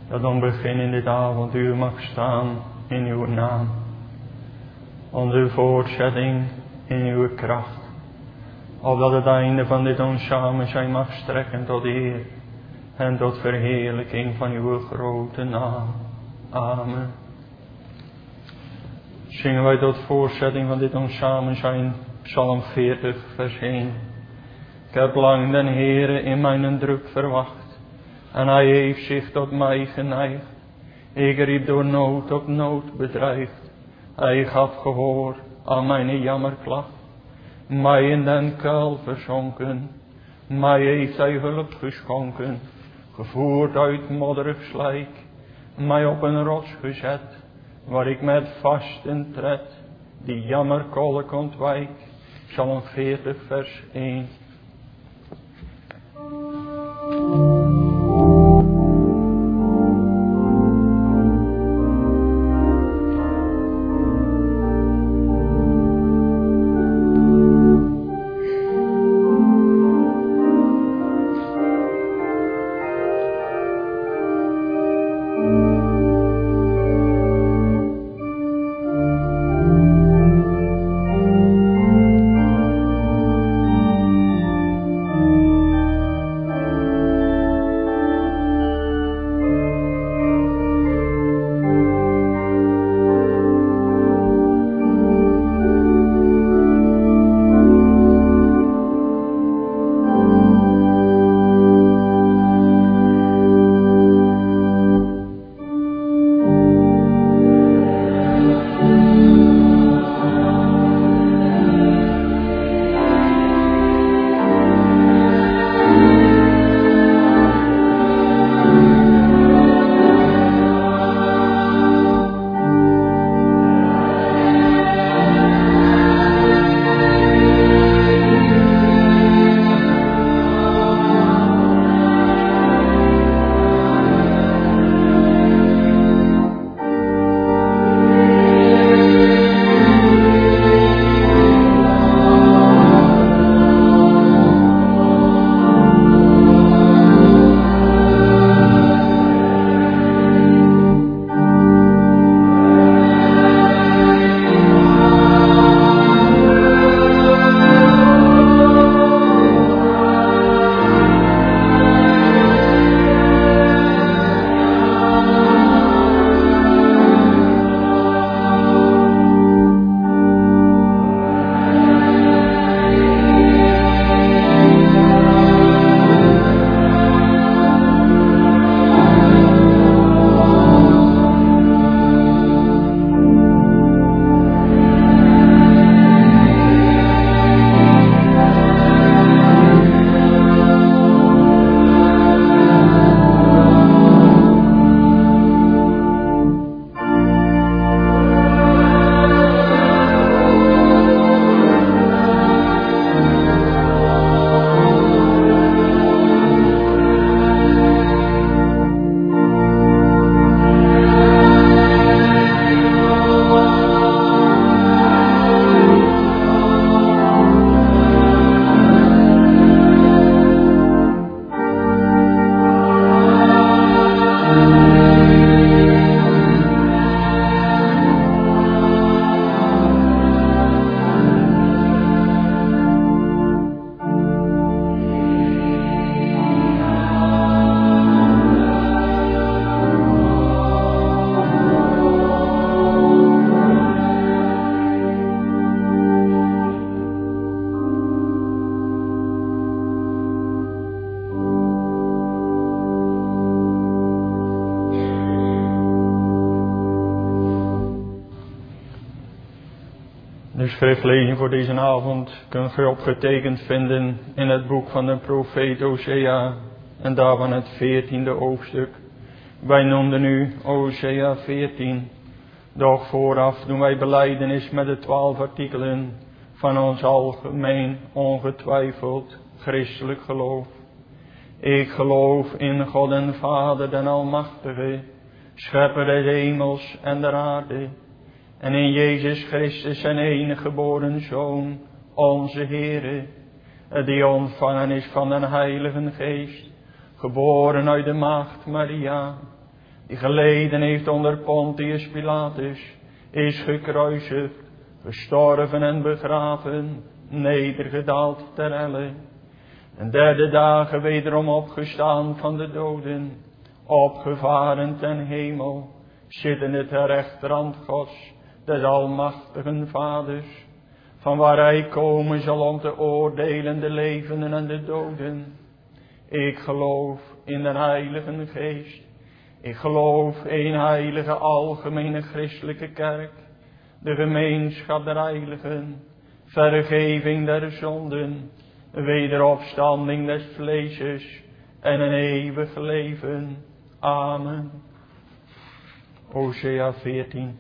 dat ons begin in dit avontuur mag staan in uw naam. Onze voortzetting in uw kracht. Opdat het einde van dit ons samen zijn mag strekken tot eer en tot verheerlijking van uw grote naam. Amen. Zingen wij tot voortzetting van dit ons samen zijn, Psalm 40 vers 1. Ik heb lang den Heere in mijn druk verwacht, en hij heeft zich tot mij geneigd. Ik riep door nood op nood bedreigd, hij gaf gehoor aan mijn jammerklacht. Mij in den kuil verzonken, mij heeft hij hulp geschonken, gevoerd uit modderig slijk, mij op een rots gezet, waar ik met vasten tred, die jammerkolk ontwijk. Psalm 40 vers 1. De schriftlezing voor deze avond kunt u opgetekend vinden in het boek van de profeet Hosea en daarvan het 14e hoofdstuk. Wij noemden nu Hosea 14, doch vooraf doen wij belijdenis met de 12 artikelen van ons algemeen ongetwijfeld christelijk geloof. Ik geloof in God en Vader den Almachtige, schepper des hemels en der aarde, en in Jezus Christus zijn enige geboren Zoon, onze Heere, die ontvangen is van den Heilige Geest, geboren uit de Maagd Maria, die geleden heeft onder Pontius Pilatus, is gekruisigd, gestorven en begraven, nedergedaald ter helle. En derde dagen wederom opgestaan van de doden, opgevaren ten hemel, zittende ter rechterhand Gods, des almachtigen Vaders, van waar hij komen zal om te oordelen de levenden en de doden. Ik geloof in de Heilige Geest. Ik geloof in heilige algemene christelijke kerk, de gemeenschap der heiligen, vergeving der zonden, wederopstanding des vleeses en een eeuwig leven. Amen. Hosea 14.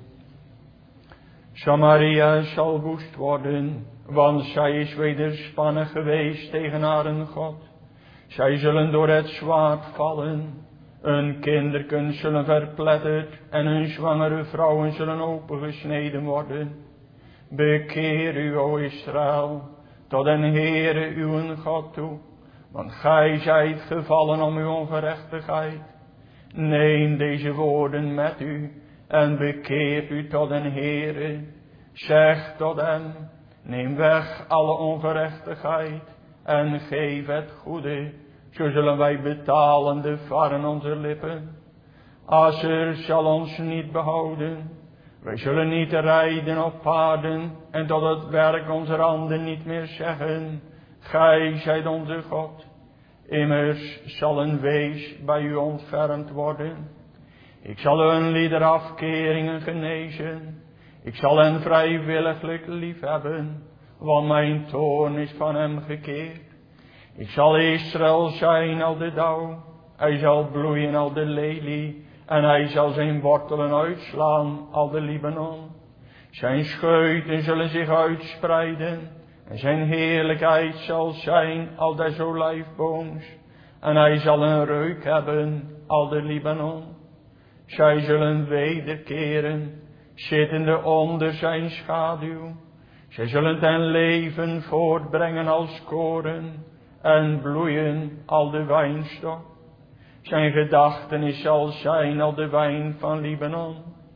Samaria zal woest worden, want zij is wederspannen geweest tegen haar God. Zij zullen door het zwaard vallen. Hun kinderken zullen verpletterd en hun zwangere vrouwen zullen opengesneden worden. Bekeer u, o Israël, tot den Heere uw God toe, want gij zijt gevallen om uw ongerechtigheid. Neem deze woorden met u en bekeer u tot den Heere. Zeg tot hem, neem weg alle ongerechtigheid en geef het goede. Zo zullen wij betalende varen onze lippen. Asser zal ons niet behouden. Wij zullen niet rijden op paarden en tot het werk onze handen niet meer zeggen. Gij zijt onze God. Immers zal een wees bij u ontfermd worden. Ik zal hun lieder afkeringen genezen. Ik zal hen vrijwilliglijk liefhebben, want mijn toorn is van hem gekeerd. Ik zal Israël zijn al de dauw, hij zal bloeien al de lelie, en hij zal zijn wortelen uitslaan al de Libanon. Zijn scheuten zullen zich uitspreiden, en zijn heerlijkheid zal zijn al des olijfbooms, en hij zal een reuk hebben al de Libanon. Zij zullen wederkeren, zittende onder zijn schaduw. Zij zullen ten leven voortbrengen als koren en bloeien al de wijnstok. Zijn gedachtenis zal zijn al de wijn van Libanon.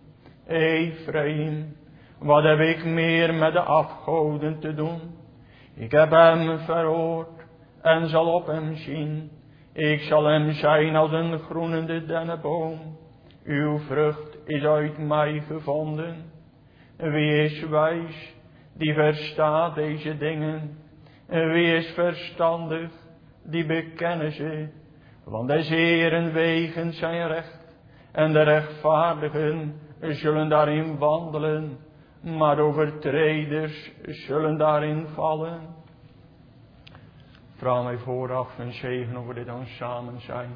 Ephraim, wat heb ik meer met de afgoden te doen? Ik heb hem verhoord en zal op hem zien. Ik zal hem zijn als een groenende dennenboom. Uw vrucht is uit mij gevonden. Wie is wijs, die verstaat deze dingen? Wie is verstandig, die bekennen ze? Want des Heeren wegen zijn recht, en de rechtvaardigen zullen daarin wandelen, maar overtreders zullen daarin vallen. Vraag mij vooraf een zegen over dit ons samen zijn.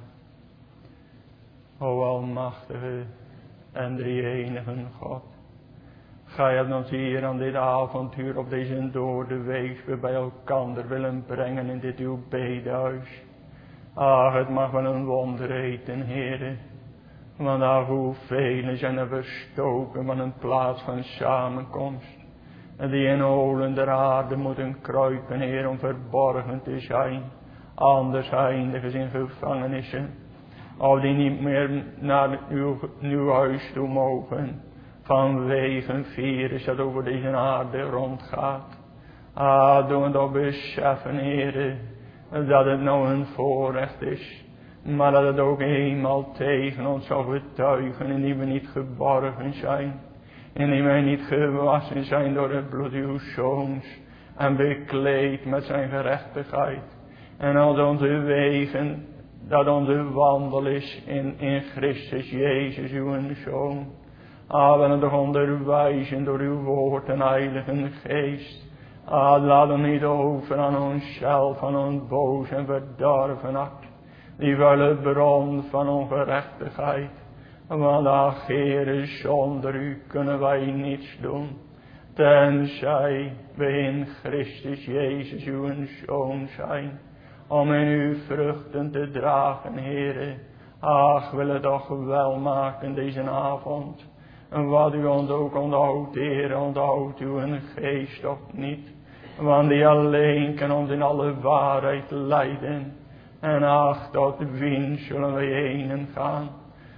O almachtige en drie-enige God, gij hebt ons hier aan dit avontuur op deze dode week weer bij elkander willen brengen in dit uw bedehuis. Ach, het mag wel een wonder heten, Heere, want ach, hoeveel zijn er verstoken van een plaats van samenkomst, en die in holen der aarde moeten kruipen, Heer, om verborgen te zijn, anders eindigen ze in gevangenissen, of die niet meer naar uw huis toe mogen, vanwege een virus dat over deze aarde rondgaat. Ah, doe het op beseffen, Heere, dat het nou een voorrecht is, maar dat het ook eenmaal tegen ons zal getuigen, indien we niet geborgen zijn, indien wij niet gewassen zijn door het bloed uw zoons, en bekleed met zijn gerechtigheid, en als onze wegen, dat onze wandel is in Christus Jezus, uw Zoon. Ah, we toch onderwijzen door uw woord en heilige geest. Ah, laat ons niet over aan onszelf, aan ons boos en verdorven hart, die vuile bron van ongerechtigheid. Want ach, Heere, zonder u kunnen wij niets doen, tenzij we in Christus Jezus uw Zoon zijn, om in uw vruchten te dragen, Heere. Ach, wil het toch wel maken deze avond. En wat u ons ook onthoudt, Heere, onthoudt uw geest of niet. Want die alleen kan ons in alle waarheid leiden. En ach, tot wien zullen wij heen gaan?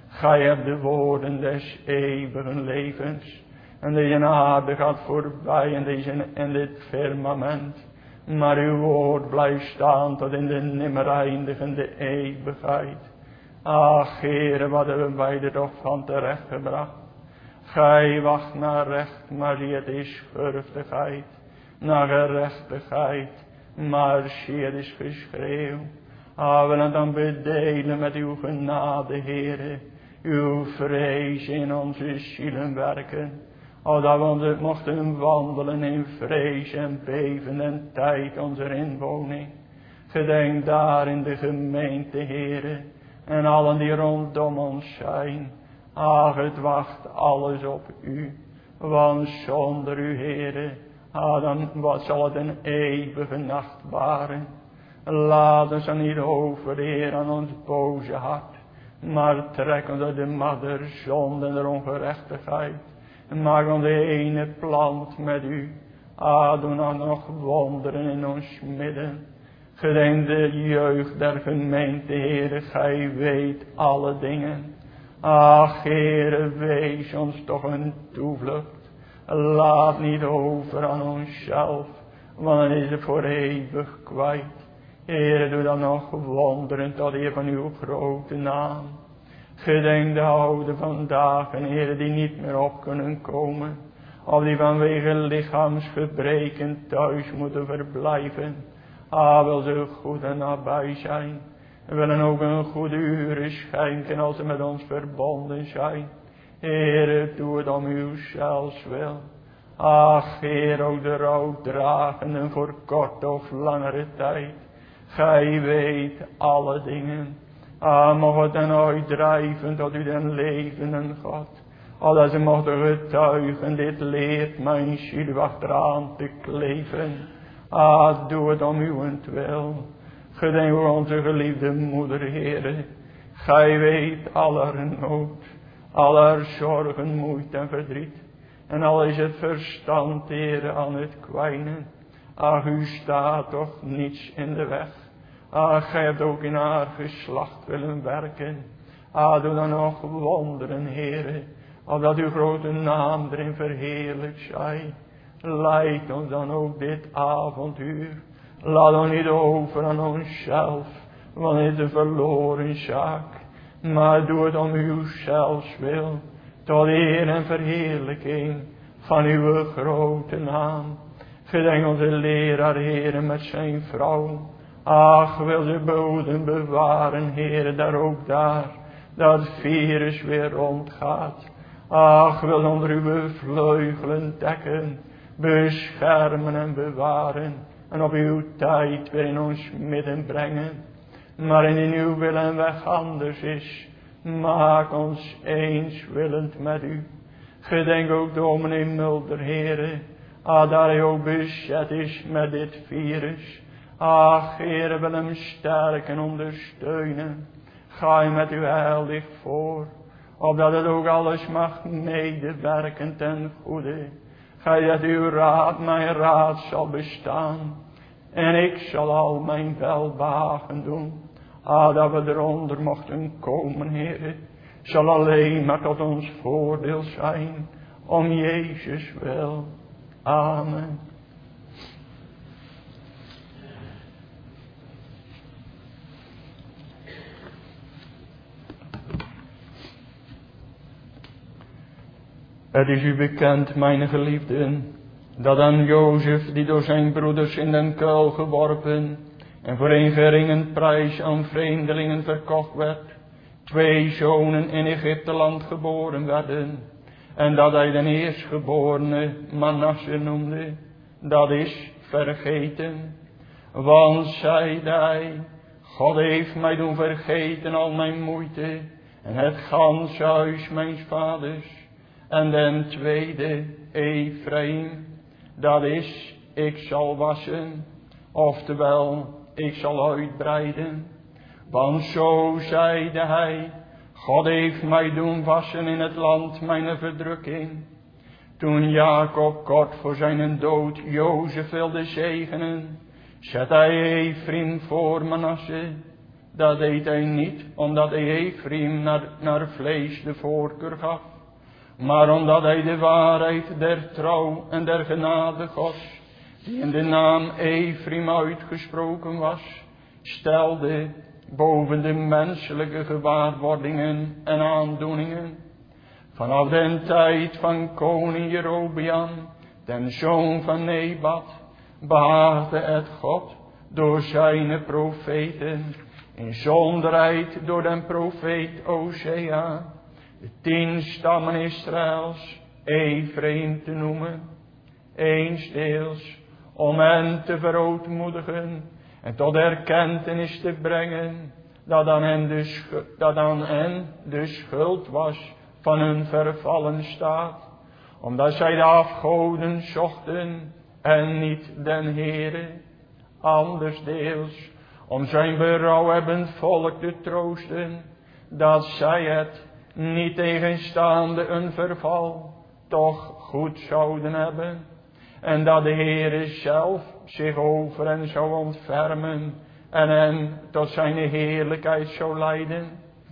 Gij hebt de woorden des eeuwigen levens. En deze aarde gaat voorbij en dit firmament. Maar uw woord blijft staan tot in de nimmer eindigende eeuwigheid. Ach, Heere, wat hebben wij er toch van terecht gebracht. Gij wacht naar recht, maar zie het is vruchtigheid. Naar gerechtigheid, maar zie het is geschreeuw. We willen dan bedelen met uw genade, Heere. Uw vrees in onze zielen werken. Dat we mochten wandelen in vrees en beven en tijd onze inwoning. Gedenk daar in de gemeente, Heere. En allen die rondom ons zijn. Ach, het wacht alles op u. Want zonder u, Heere, dan wat zal het een eeuwige nacht waren. Laat ons dan niet over, Heer, aan ons boze hart. Maar trek ons uit de madder zonde en de ongerechtigheid. En maak ons de ene plant met u. Doe dan nog wonderen in ons midden. Gedenk de jeugd der gemeente, Heere, gij weet alle dingen. Ach, Heere, wees ons toch een toevlucht. Laat niet over aan onszelf, want dan is het voor eeuwig kwijt. Heere, doe dan nog wonderen tot eer van uw grote naam. Gedenk de ouden vandaag en Heere die niet meer op kunnen komen. Of die vanwege lichaamsgebreken thuis moeten verblijven. Wil ze goed en nabij zijn. We willen ook een goede uren schenken als ze met ons verbonden zijn. Heere, doe het om uw zelfs wil. Ach, Heer, ook de rouw dragenden voor kort of langere tijd. Gij weet alle dingen. Mocht het dan uitdrijven tot u den levenden God. Dat ze mochten getuigen, dit leert mijn ziel achteraan te kleven. Doe het om uwentwil. Gedenk onze geliefde moeder, Heere. Gij weet aller nood, aller zorgen, moeite en verdriet. En al is het verstand, Heere, aan het kwijnen. Ach, u staat toch niets in de weg. Ach, gij hebt ook in haar geslacht willen werken. Doe dan nog wonderen, Heere, opdat uw grote naam erin verheerlijkt zij. Leid ons dan ook dit avonduur. Laat ons niet over aan onszelf, want het is een verloren zaak. Maar doe het om uw zelfs wil, tot eer en verheerlijking van uw grote naam. Gedenk onze leraar, Heere, met zijn vrouw. Ach, wil ze bodem bewaren, Heere, daar ook daar, dat virus weer rondgaat. Ach, wil onder uw vleugelen dekken, beschermen en bewaren. En op uw tijd weer in ons midden brengen. Maar in uw wil en weg anders is. Maak ons eens willend met u. Gedenk ook dominee Mulder, Heere. Daar hij ook bezet is met dit virus. Ach, Heere, wil hem sterken en ondersteunen. Ga hem met uw heilig voor. Opdat het ook alles mag medewerken ten goede. Gij dat uw raad mijn raad zal bestaan. En ik zal al mijn welbehagen doen. Dat we eronder mochten komen, Heere. Zal alleen maar tot ons voordeel zijn. Om Jezus wil. Amen. Het is u bekend, mijn geliefden, dat aan Jozef, die door zijn broeders in den kuil geworpen en voor een geringe prijs aan vreemdelingen verkocht werd, 2 zonen in Egypteland geboren werden, en dat hij de eerstgeborene Manasse noemde, dat is vergeten. Want zeide hij, God heeft mij doen vergeten al mijn moeite en het ganse huis mijns vaders. En den tweede, Ephraim, dat is, ik zal wassen, oftewel, ik zal uitbreiden. Want zo zeide hij, God heeft mij doen wassen in het land mijn verdrukking. Toen Jacob kort voor zijn dood Jozef wilde zegenen, zet hij Ephraim voor Manasse. Dat deed hij niet omdat hij Ephraim naar vlees de voorkeur gaf, maar omdat hij de waarheid der trouw en der genade Gods, die in de naam Ephraim uitgesproken was, stelde boven de menselijke gewaarwordingen en aandoeningen. Vanaf de tijd van koning Jerobeam, den zoon van Nebat, behaagde het God door zijn profeten, in zonderheid door den profeet Osea, de 10 stammen Israëls Ephraim te noemen, eensdeels om hen te verootmoedigen en tot erkentenis te brengen dat aan hen de schuld was van hun vervallen staat, omdat zij de afgoden zochten en niet den Heere, andersdeels om zijn berouwhebbend volk te troosten, dat zij het, niet tegenstaande een verval, toch goed zouden hebben, en dat de Heere zelf zich over hen zou ontfermen en hen tot zijn heerlijkheid zou leiden,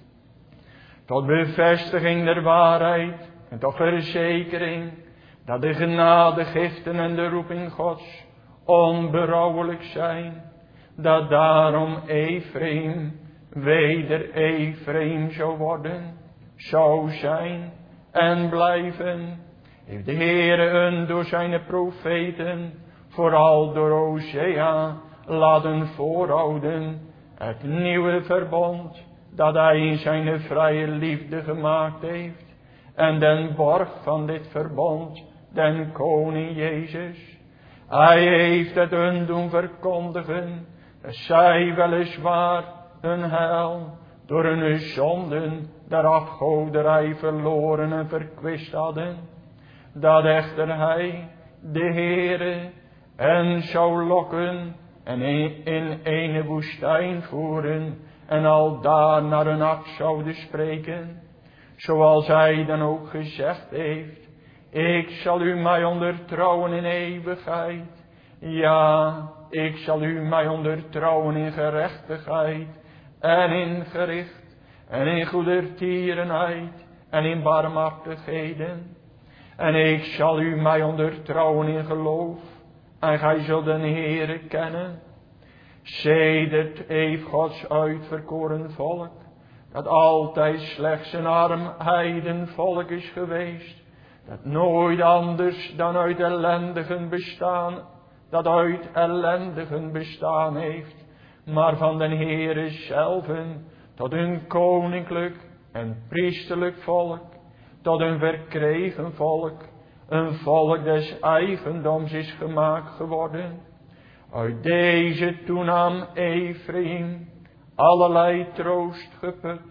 tot bevestiging der waarheid en tot verzekering dat de genadegiften en de roeping Gods onberouwelijk zijn, dat daarom Ephraim weder Ephraim zou zijn en blijven, heeft de Heere hun door zijn profeten, vooral door Osea, laten voorhouden het nieuwe verbond dat hij in zijn vrije liefde gemaakt heeft, en den borg van dit verbond, den koning Jezus. Hij heeft het hun doen verkondigen, dat zij weliswaar hun heil door hun zonden der afgoderij verloren en verkwist hadden, dat echter hij, de Heere, hen zou lokken en in een woestijn voeren en al daar naar hun hart zouden spreken, zoals hij dan ook gezegd heeft: ik zal u mij ondertrouwen in eeuwigheid. Ja, ik zal u mij ondertrouwen in gerechtigheid en in gericht en in goedertierenheid en in barmhartigheden. En ik zal u mij ondertrouwen in geloof en gij zult den Heere kennen. Sedert heeft Gods uitverkoren volk, dat altijd slechts een arm heidenvolk is geweest, dat nooit anders dan uit ellendigen bestaan heeft, maar van den Heere zelven tot een koninklijk en priesterlijk volk, tot een verkregen volk, een volk des eigendoms is gemaakt geworden. Uit deze toenam Ephraim allerlei troost geput.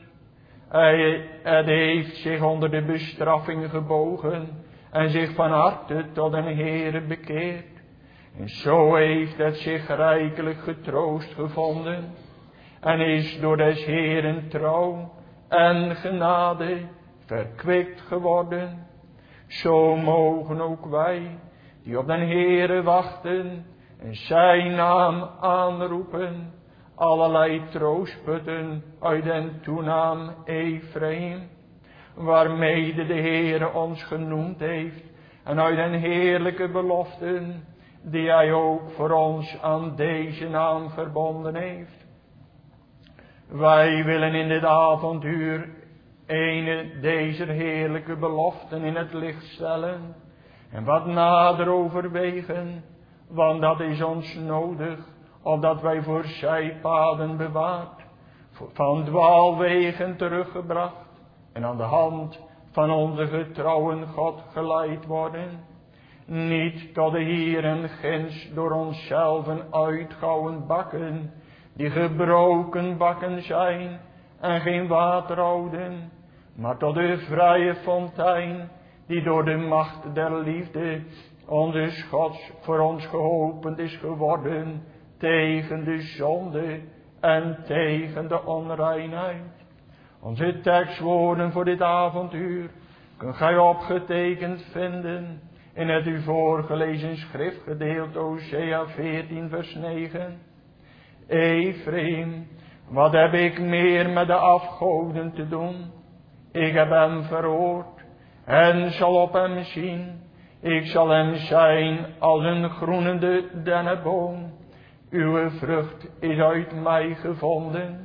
Het heeft zich onder de bestraffing gebogen en zich van harte tot een Heere bekeerd. En zo heeft het zich rijkelijk getroost gevonden en is door des Heeren trouw en genade verkwikt geworden. Zo mogen ook wij, die op den Heere wachten en zijn naam aanroepen, allerlei troost putten uit den toenaam Ephraim, waarmede de Heere ons genoemd heeft, en uit den heerlijke beloften die hij ook voor ons aan deze naam verbonden heeft. Wij willen in dit avonduur ene deze heerlijke beloften in het licht stellen en wat nader overwegen, want dat is ons nodig, opdat wij voor zijpaden bewaard, van dwaalwegen teruggebracht en aan de hand van onze getrouwen God geleid worden, niet tot de hier en ginds door onszelven uitgouwen bakken, die gebroken bakken zijn en geen water houden, maar tot de vrije fontein, die door de macht der liefde onze Gods voor ons geopend is geworden, tegen de zonde en tegen de onreinheid. Onze tekstwoorden voor dit avonduur kunt gij opgetekend vinden in het u voorgelezen schriftgedeelte Osea 14 vers 9. Ephraim Wat heb ik meer met de afgoden te doen? Ik heb hem verhoord en zal op hem zien. Ik zal hem zijn als een groenende dennenboom. Uw vrucht is uit mij gevonden.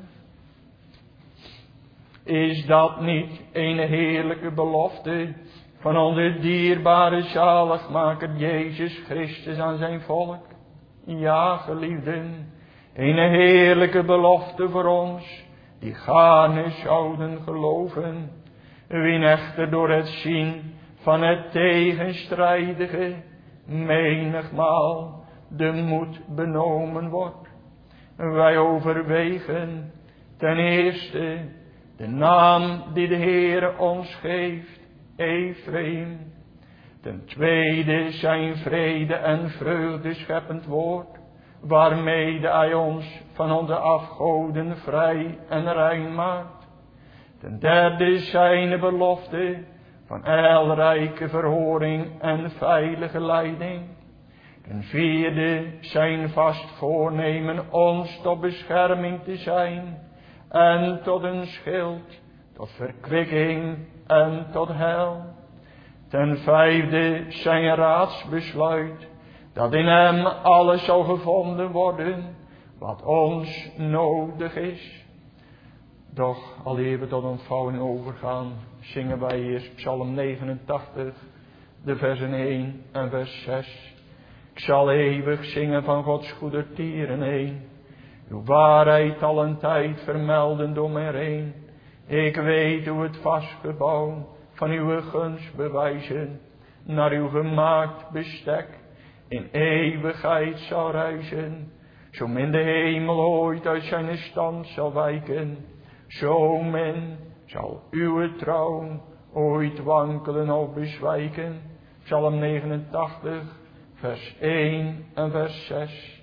Is dat niet een heerlijke belofte van onze dierbare zaligmaker Jezus Christus aan zijn volk? Ja, geliefden, een heerlijke belofte voor ons, die gaarne zouden geloven. Wien echter door het zien van het tegenstrijdige menigmaal de moed benomen wordt. Wij overwegen ten eerste de naam die de Heere ons geeft, Ephraim. Ten tweede zijn vrede en vreugde scheppend woord, waarmede hij ons van onze afgoden vrij en rein maakt. Ten derde zijn belofte van heilrijke verhoring en veilige leiding. Ten vierde zijn vast voornemen ons tot bescherming te zijn en tot een schild, tot verkwikking en tot heil. Ten vijfde zijn raadsbesluit dat in hem alles zal gevonden worden wat ons nodig is. Doch aleer we tot ontvouwing overgaan, zingen wij eerst Psalm 89, de versen 1 en vers 6. Ik zal eeuwig zingen van Gods goedertieren heen, uw waarheid al een tijd vermelden door mij heen. Ik weet hoe het vastgebouw van uw gunst bewijzen, naar uw gemaakt bestek in eeuwigheid zal reizen. Zo min de hemel ooit uit zijn stand zal wijken, zo min zal uw trouw ooit wankelen of bezwijken. Psalm 89, vers 1 en vers 6.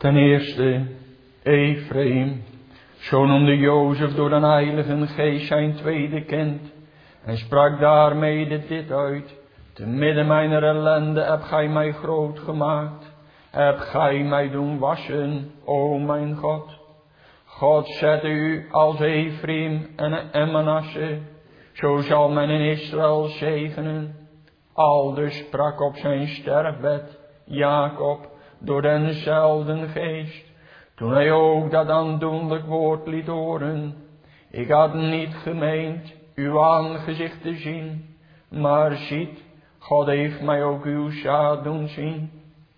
Ten eerste, Ephraim, zo noemde Jozef door de Heilige Geest zijn tweede kind en sprak daarmede dit uit: te midden mijner ellende heb gij mij groot gemaakt, heb gij mij doen wassen, o mijn God. God zette u als Ephraim en Manasse, zo zal men in Israël zegenen. Aldus sprak op zijn sterfbed Jacob door denzelfde geest, toen hij ook dat aandoenlijk woord liet horen: ik had niet gemeend uw aangezicht te zien, maar ziet, God heeft mij ook uw zaad doen zien.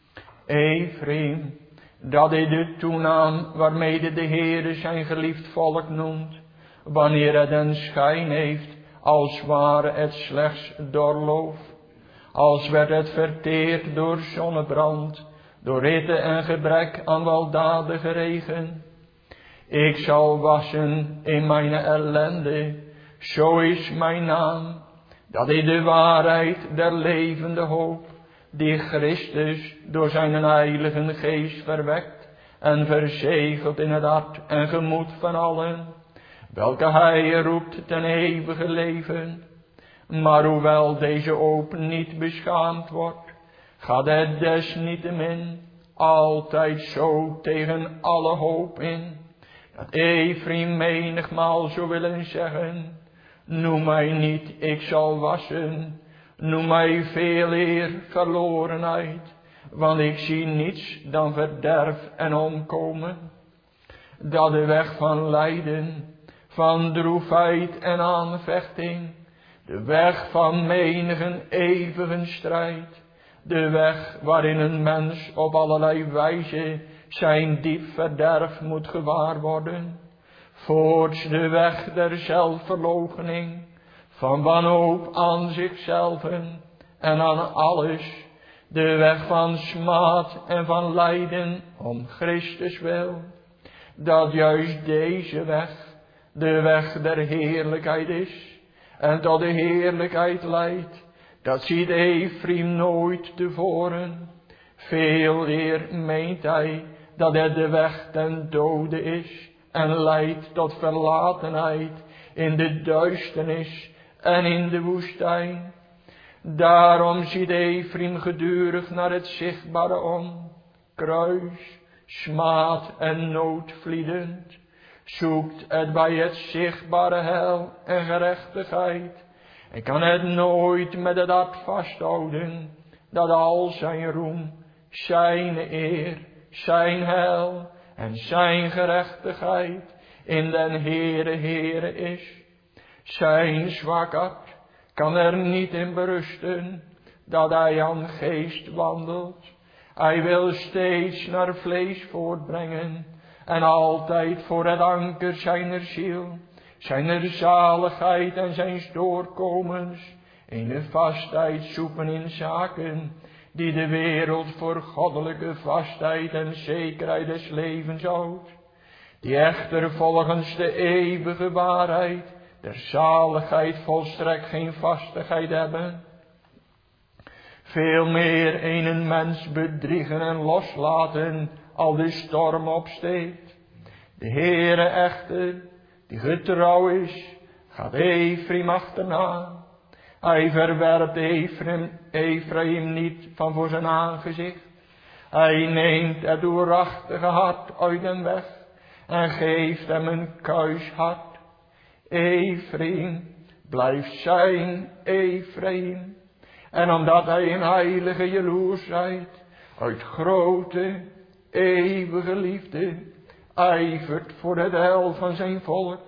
Ephraim, dat is de toenaam waarmede de Heere zijn geliefd volk noemt, wanneer het een schijn heeft, als ware het slechts door loof, als werd het verteerd door zonnebrand, door hitte en gebrek aan weldadige regen. Ik zal wassen in mijn ellende, zo is mijn naam, dat is de waarheid der levende hoop, die Christus door zijn heilige geest verwekt en verzegelt in het hart en gemoed van allen, welke hij roept ten eeuwige leven. Maar hoewel deze hoop niet beschaamd wordt, gaat het desniettemin altijd zo tegen alle hoop in, dat Ephraim menigmaal zou willen zeggen: noem mij niet, ik zal wassen, noem mij veel eer verlorenheid, want ik zie niets dan verderf en omkomen. Dat de weg van lijden, van droefheid en aanvechting, de weg van menigen eeuwige strijd, de weg waarin een mens op allerlei wijze zijn diep verderf moet gewaar worden, voorts de weg der zelfverloochening, van wanhoop aan zichzelf en aan alles, de weg van smaad en van lijden om Christus wil, dat juist deze weg de weg der heerlijkheid is en tot de heerlijkheid leidt. Dat ziet Ephraim nooit tevoren. Veel eer meent hij dat het de weg ten dode is en leidt tot verlatenheid in de duisternis en in de woestijn. Daarom ziet Ephraim gedurig naar het zichtbare om, kruis, smaad en nood vliedend, zoekt het bij het zichtbare heil en gerechtigheid, en kan het nooit met het hart vasthouden, dat al zijn roem, zijn eer, zijn heil en zijn gerechtigheid in den Heere is. Zijn zwak hart kan er niet in berusten, dat hij aan geest wandelt. Hij wil steeds naar vlees voortbrengen en altijd voor het anker zijner ziel, zijner zaligheid en zijn doorkomens, een vastheid zoeken in zaken die de wereld voor goddelijke vastheid en zekerheid des levens houdt, die echter volgens de eeuwige waarheid der zaligheid volstrekt geen vastigheid hebben. Veel meer een mens bedriegen en loslaten, al de storm opsteekt. De Heere echter, die getrouw is, gaat Ephraim achterna. Hij verwerpt Ephraim niet van voor zijn aangezicht. Hij neemt het doorachtige hart uit den weg en geeft hem een kuis hart. Ephraim blijft zijn Ephraim. En omdat hij in heilige jaloersheid uit grote, eeuwige liefde ijvert voor het heil van zijn volk,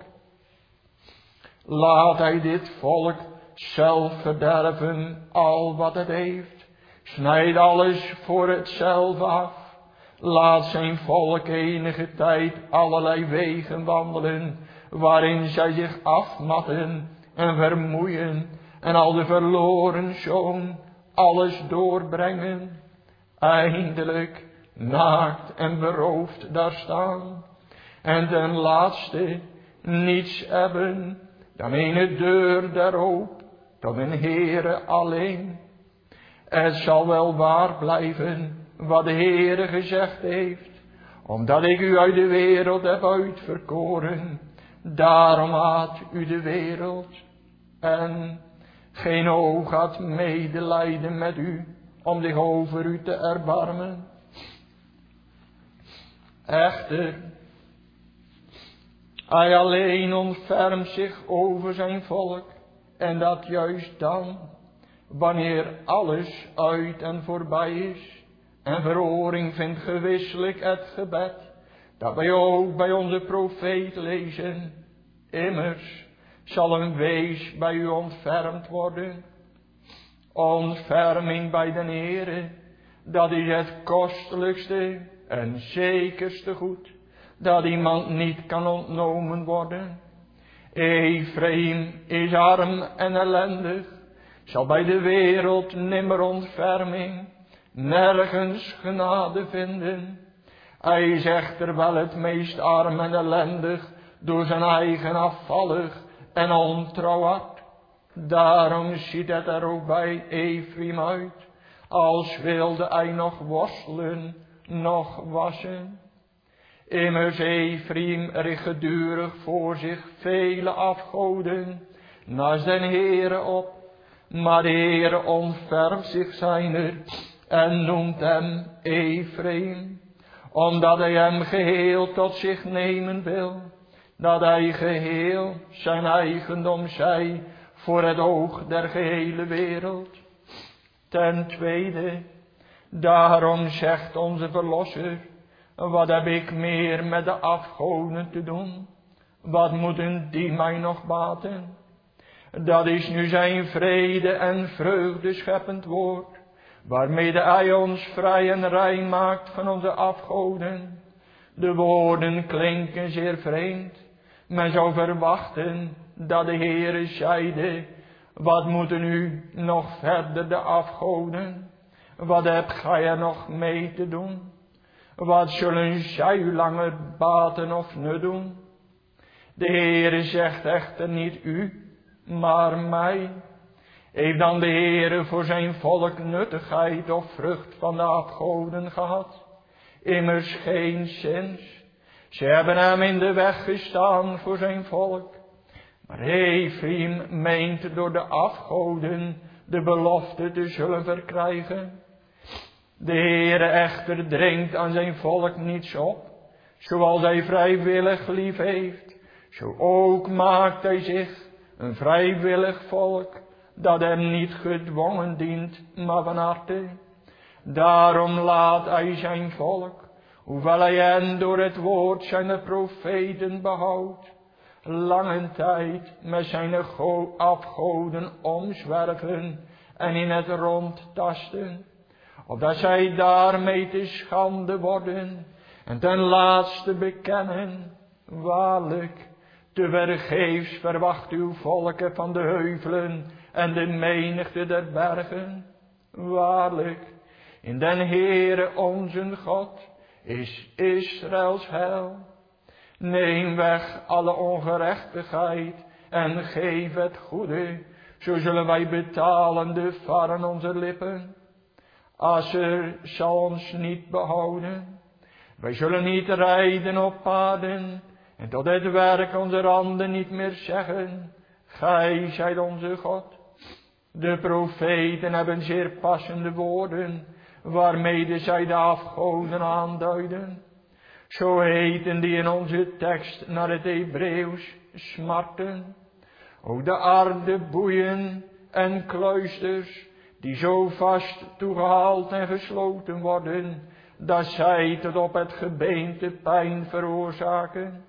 laat hij dit volk zelf verderven al wat het heeft. Snijd alles voor hetzelfde af. Laat zijn volk enige tijd allerlei wegen wandelen, waarin zij zich afmatten en vermoeien, en al de verloren zoon alles doorbrengen. Eindelijk naakt en beroofd daar staan, en ten laatste niets hebben dan een deur der hoop tot een Heere alleen. Het zal wel waar blijven wat de Heere gezegd heeft, omdat ik u uit de wereld heb uitverkoren. Daarom haat u de wereld. En geen oog had medelijden met u, om zich over u te erbarmen. Echter, hij alleen ontfermt zich over zijn volk, en dat juist dan, wanneer alles uit en voorbij is, en verhoring vindt gewisselijk het gebed, dat wij ook bij onze profeet lezen. Immers zal een wees bij u ontfermd worden. Ontferming bij den Heere, dat is het kostelijkste en zekerste goed, dat iemand niet kan ontnomen worden. Ephraim is arm en ellendig, zal bij de wereld nimmer ontferming, nergens genade vinden. Hij is echter wel het meest arm en ellendig, door zijn eigen afvallig en ontrouw hart. Daarom ziet het er ook bij Ephraim uit, als wilde hij nog worstelen, nog wassen. Immers Ephraim richt gedurig voor zich vele afgoden, naast den Heere op. Maar de Heere ontfermt zich zijner en noemt hem Ephraim, omdat hij hem geheel tot zich nemen wil, dat hij geheel zijn eigendom zij voor het oog der gehele wereld. Ten tweede, daarom zegt onze Verlosser, wat heb ik meer met de afgoden te doen? Wat moeten die mij nog baten? Dat is nu zijn vrede en vreugde scheppend woord, waarmede hij ons vrij en rein maakt van onze afgoden. De woorden klinken zeer vreemd. Men zou verwachten dat de Heere zeide, wat moeten u nog verder de afgoden? Wat hebt gij er nog mee te doen? Wat zullen zij u langer baten of nut doen? De Heere zegt echter niet u, maar mij. Heeft dan de Heere voor zijn volk nuttigheid of vrucht van de afgoden gehad? Immers geen zins. Ze hebben hem in de weg gestaan voor zijn volk. Maar Ephraim meent door de afgoden de belofte te zullen verkrijgen. De Heere echter dringt aan zijn volk niets op, zoals hij vrijwillig lief heeft. Zo ook maakt hij zich een vrijwillig volk, dat hem niet gedwongen dient, maar van harte. Daarom laat hij zijn volk, hoewel hij hen door het woord zijn profeten behoudt, lange tijd met zijn afgoden omzwerven en in het rond tasten, opdat zij daarmee te schande worden en ten laatste bekennen, waarlijk, tevergeefs verwacht uw volken van de heuvelen en de menigte der bergen. Waarlijk, in den Heere onze God is Israëls heil. Neem weg alle ongerechtigheid en geef het goede, zo zullen wij betalen de varren onze lippen. Asser zal ons niet behouden. Wij zullen niet rijden op paarden en tot het werk onze handen niet meer zeggen, gij zijt onze God. De profeten hebben zeer passende woorden, waarmede zij de afgoden aanduiden. Zo heten die in onze tekst naar het Hebreeuws smarten. Ook de aardeboeien en kluisters, die zo vast toegehaald en gesloten worden, dat zij tot op het gebeente pijn veroorzaken.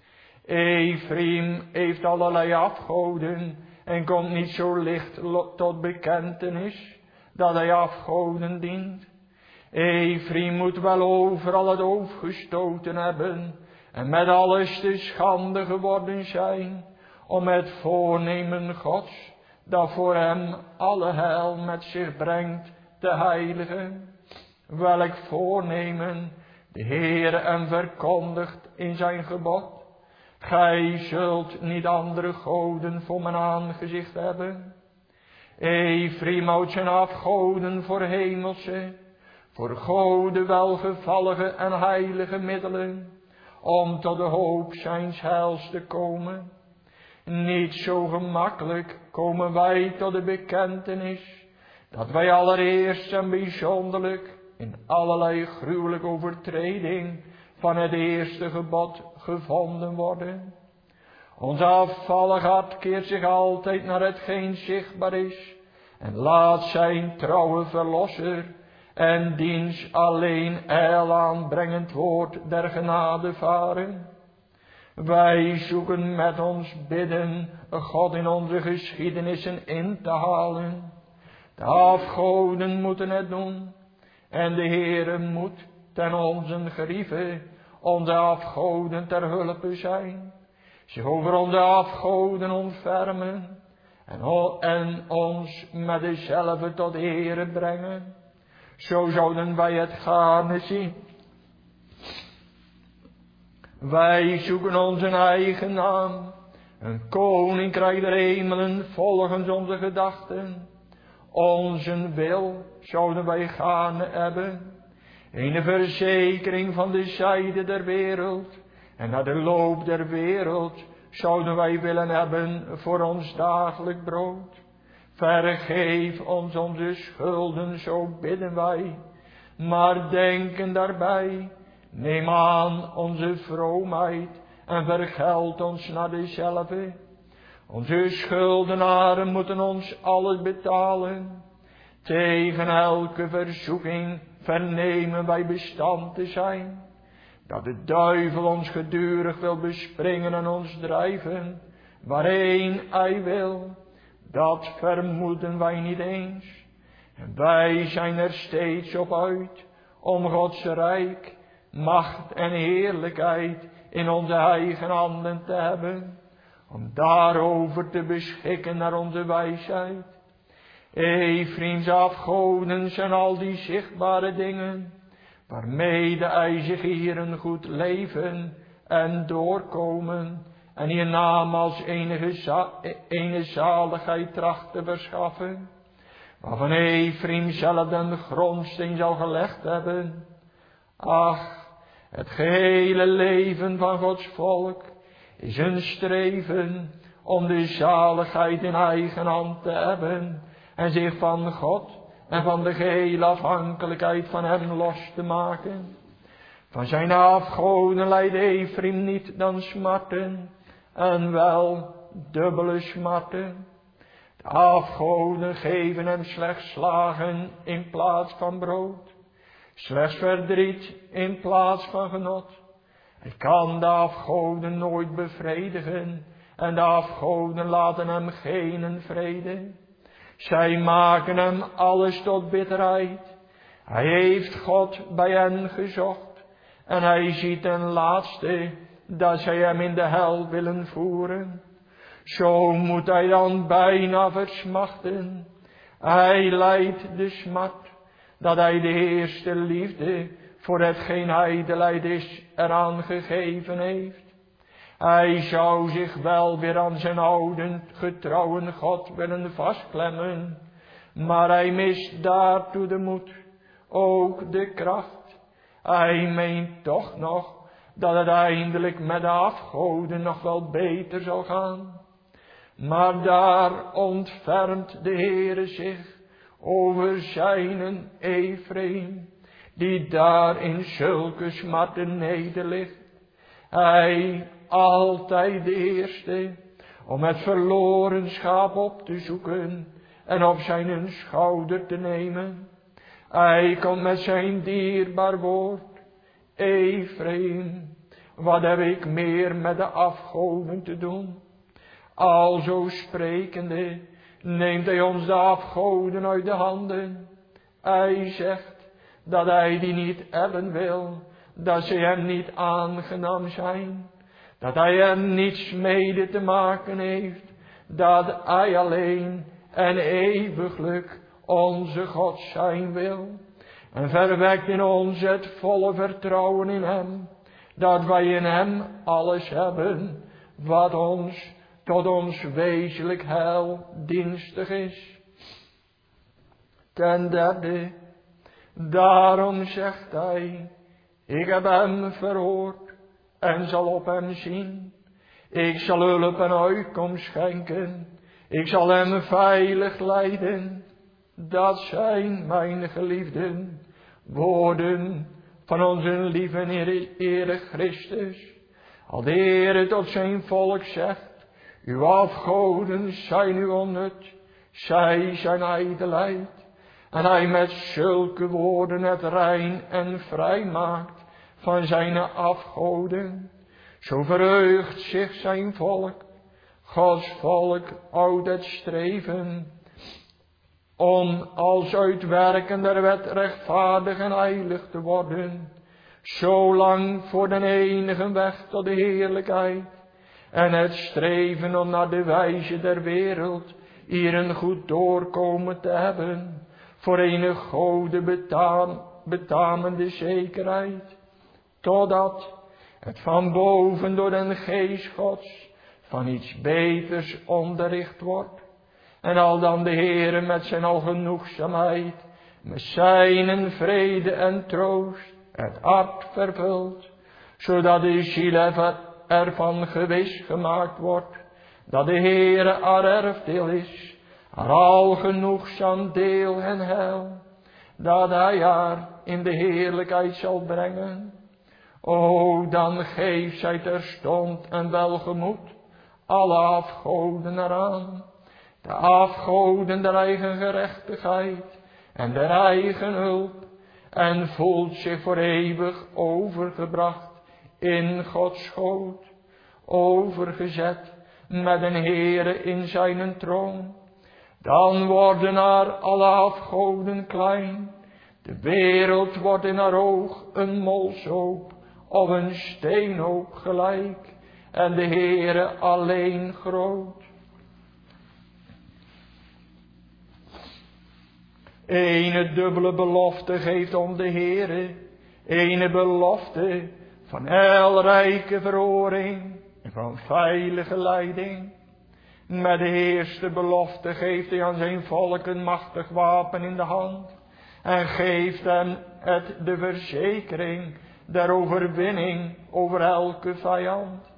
Ephraim heeft allerlei afgoden en komt niet zo licht tot bekentenis dat hij afgoden dient. Ephraim moet wel overal het hoofd gestoten hebben en met alles te schande geworden zijn om het voornemen Gods, dat voor hem alle heil met zich brengt, te heiligen. Welk voornemen de Heere hem verkondigt in zijn gebod. Gij zult niet andere goden voor mijn aangezicht hebben. Ephraim houdt zijn afgoden voor hemelse, voor gode welgevallige en heilige middelen, om tot de hoop zijns heils te komen. Niet zo gemakkelijk komen wij tot de bekentenis, dat wij allereerst en bijzonderlijk in allerlei gruwelijke overtreding van het eerste gebod gevonden worden. Ons afvallig hart keert zich altijd naar hetgeen zichtbaar is, en laat zijn trouwe verlosser en diens alleen heil aanbrengend woord der genade varen. Wij zoeken met ons bidden God in onze geschiedenissen in te halen. De afgoden moeten het doen, en de Heere moet ten onze gerieve onze afgoden ter hulpe zijn, zich over onze afgoden ontfermen en ons met dezelfde tot Heere brengen. Zo zouden wij het gaarne zien. Wij zoeken onze eigen naam, een koninkrijk der hemelen volgens onze gedachten. Onze wil zouden wij gaarne hebben, een verzekering van de zijde der wereld, en naar de loop der wereld zouden wij willen hebben voor ons dagelijk brood. Vergeef ons onze schulden, zo bidden wij, maar denken daarbij, neem aan onze vroomheid en vergeld ons naar dezelfde. Onze schuldenaren moeten ons alles betalen. Tegen elke verzoeking vernemen wij bestand te zijn, dat de duivel ons gedurig wil bespringen en ons drijven, waarheen hij wil. Dat vermoeden wij niet eens. En wij zijn er steeds op uit om Gods rijk, macht en heerlijkheid in onze eigen handen te hebben, om daarover te beschikken naar onze wijsheid. Vriends, afgoden zijn al die zichtbare dingen, waarmede hij zich hier een goed leven en doorkomen en hiernamaals enige zaligheid tracht te verschaffen, waarvan Ephraim zelf den grondsteen zal gelegd hebben. Ach, het gehele leven van Gods volk is een streven om de zaligheid in eigen hand te hebben en zich van God en van de gehele afhankelijkheid van hem los te maken. Van zijn afgoden lijdt Ephraim niet dan smarten, en wel dubbele smarten. De afgoden geven hem slechts slagen in plaats van brood, slechts verdriet in plaats van genot. Hij kan de afgoden nooit bevredigen, en de afgoden laten hem geen vrede. Zij maken hem alles tot bitterheid. Hij heeft God bij hen gezocht, en hij ziet ten laatste dat zij hem in de hel willen voeren. Zo moet hij dan bijna versmachten. Hij lijdt de smart dat hij de eerste liefde voor hetgeen hij de lijd is eraan gegeven heeft. Hij zou zich wel weer aan zijn oude getrouwe God willen vastklemmen, maar hij mist daartoe de moed, ook de kracht. Hij meent toch nog dat het eindelijk met de afgoden nog wel beter zal gaan. Maar daar ontfermt de Heere zich over zijnen Ephraim, die daar in zulke smarten nederligt. Hij altijd de eerste om het verloren schaap op te zoeken en op zijn schouder te nemen. Hij komt met zijn dierbaar woord. Ephraim, wat heb ik meer met de afgoden te doen? Alzo sprekende neemt hij ons de afgoden uit de handen. Hij zegt dat hij die niet hebben wil, dat ze hem niet aangenaam zijn, dat hij er niets mede te maken heeft, dat hij alleen en eeuwiglijk onze God zijn wil. En verwekt in ons het volle vertrouwen in hem, dat wij in hem alles hebben wat ons tot ons wezenlijk heil dienstig is. Ten derde, Daarom zegt hij, ik heb hem verhoord en zal op hem zien. Ik zal hulp en uitkomst schenken. Ik zal hem veilig leiden. Dat zijn mijn geliefden woorden van onze lieve Heere Christus. Al de Heere tot zijn volk zegt, uw afgoden zijn u onnut, zij zijn ijdelheid. En hij met zulke woorden het rein en vrij maakt van zijn afgoden. Zo verheugt zich zijn volk, Gods volk uit het streven, om als uitwerken der wet rechtvaardig en heilig te worden, zolang voor de enige weg tot de heerlijkheid, en het streven om naar de wijze der wereld hier een goed doorkomen te hebben, voor een gode betamende zekerheid, totdat het van boven door den geest Gods van iets beters onderricht wordt. En al dan de Heere met zijn algenoegzaamheid, met zijn vrede en troost het hart vervult, zodat de ziel ervan gewis gemaakt wordt, dat de Heere haar erfdeel is, haar algenoegzaam deel en heil, dat hij haar in de heerlijkheid zal brengen. O, dan geeft zij terstond en welgemoed alle afgoden eraan, de afgoden der eigen gerechtigheid en der eigen hulp, en voelt zich voor eeuwig overgebracht in Gods schoot, overgezet met een Heere in zijn troon. Dan worden haar alle afgoden klein, de wereld wordt in haar oog een molshoop of een steenhoop gelijk, en de Heere alleen groot. Ene dubbele belofte geeft om de Heere, ene belofte van heilrijke verhoring en van veilige leiding. Met de eerste belofte geeft hij aan zijn volk een machtig wapen in de hand en geeft hem de verzekering der overwinning over elke vijand.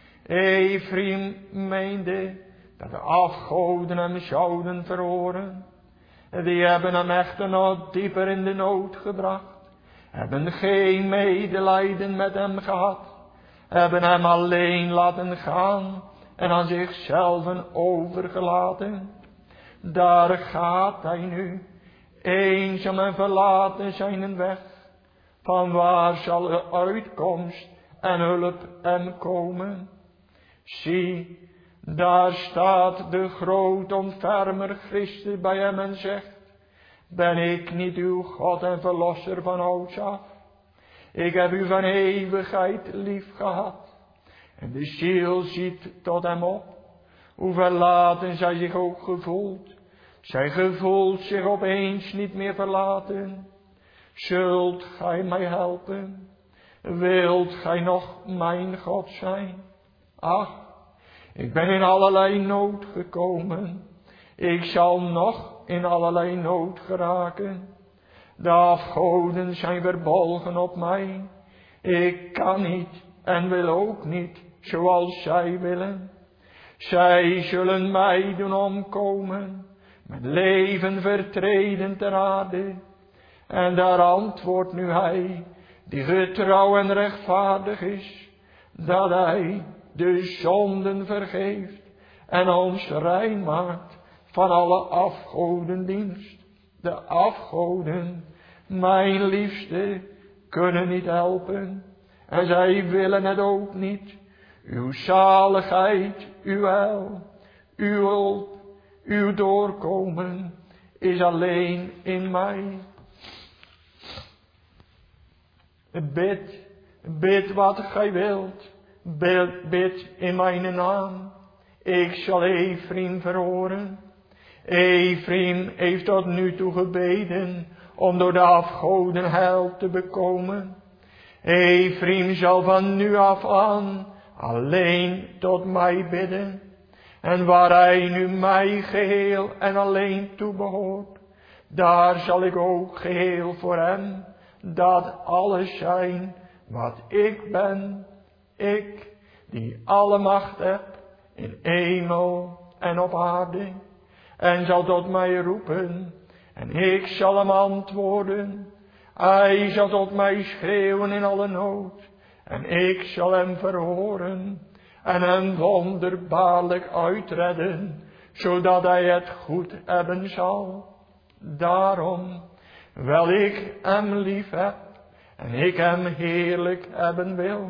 Efraïm meende dat de afgoden hem zouden verhoren. Die hebben hem echter nog dieper in de nood gebracht, hebben geen medelijden met hem gehad, hebben hem alleen laten gaan en aan zichzelf overgelaten. Daar gaat hij nu, eenzaam en verlaten zijn weg. Van waar zal de uitkomst en hulp hem komen? Zie, daar staat de groot ontfermer Christus bij hem en zegt, ben ik niet uw God en verlosser van ouds af? Ik heb u van eeuwigheid lief gehad. En de ziel ziet tot hem op, hoe verlaten zij zich ook gevoelt. Zij gevoelt zich opeens niet meer verlaten. Zult gij mij helpen? Wilt gij nog mijn God zijn? Ach, ik ben in allerlei nood gekomen. Ik zal nog in allerlei nood geraken. De afgoden zijn verbolgen op mij. Ik kan niet en wil ook niet zoals zij willen. Zij zullen mij doen omkomen, met leven vertreden ter aarde. En daar antwoordt nu hij, die getrouw en rechtvaardig is, dat hij de zonden vergeeft en ons rein maakt van alle afgodendienst. De afgoden, mijn liefste, kunnen niet helpen en zij willen het ook niet. Uw zaligheid, uw heil, uw hulp, uw doorkomen is alleen in mij. Bid wat gij wilt, bid in mijn naam. Ik zal Efraïm verhoren. Efraïm heeft tot nu toe gebeden om door de afgoden heil te bekomen. Efraïm zal van nu af aan alleen tot mij bidden. En waar hij nu mij geheel en alleen toe behoort, Daar zal ik ook geheel voor hem dat alles zijn wat ik ben. Ik die alle macht heb in hemel en op aarde. En zal tot mij roepen en ik zal hem antwoorden. Hij zal tot mij schreeuwen in alle nood. En ik zal hem verhoren en hem wonderbaarlijk uitredden, zodat hij het goed hebben zal. Daarom, wel ik hem lief heb en ik hem heerlijk hebben wil.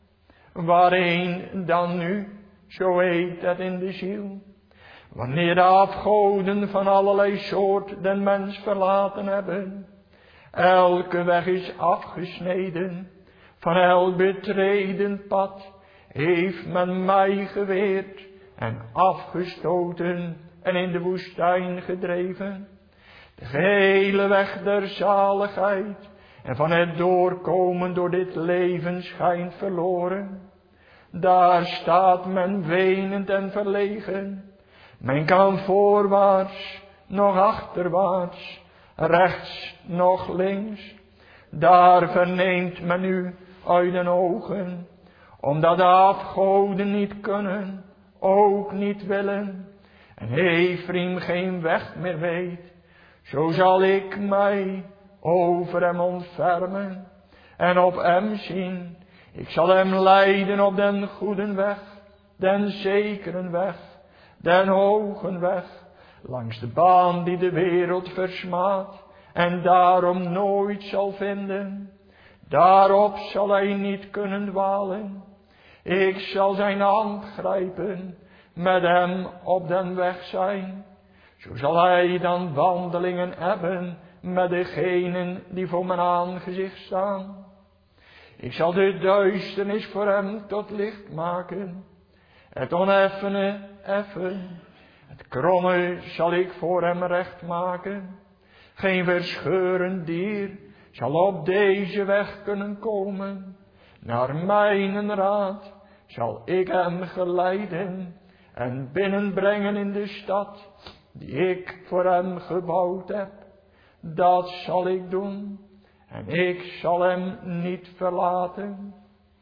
Waarheen dan nu, zo heet het in de ziel. Wanneer de afgoden van allerlei soort den mens verlaten hebben. Elke weg is afgesneden, van elk betreden pad heeft men mij geweerd en afgestoten en in de woestijn gedreven. De gehele weg der zaligheid en van het doorkomen door dit leven schijnt verloren. Daar staat men wenend en verlegen. Men kan voorwaarts, nog achterwaarts, rechts, nog links. Daar verneemt men u uit de ogen, omdat de afgoden niet kunnen, ook niet willen, en Ephraim geen weg meer weet. Zo zal ik mij over hem ontfermen en op hem zien. Ik zal hem leiden op den goeden weg, den zekeren weg, den hogen weg, langs de baan die de wereld versmaadt en daarom nooit zal vinden. Daarop zal hij niet kunnen dwalen. Ik zal zijn hand grijpen, met hem op den weg zijn. Zo zal hij dan wandelingen hebben met degenen die voor mijn aangezicht staan. Ik zal de duisternis voor hem tot licht maken. Het oneffene effen. Het kromme zal ik voor hem recht maken. Geen verscheurend dier zal op deze weg kunnen komen. Naar mijn raad zal ik hem geleiden en binnenbrengen in de stad die ik voor hem gebouwd heb. Dat zal ik doen en ik zal hem niet verlaten.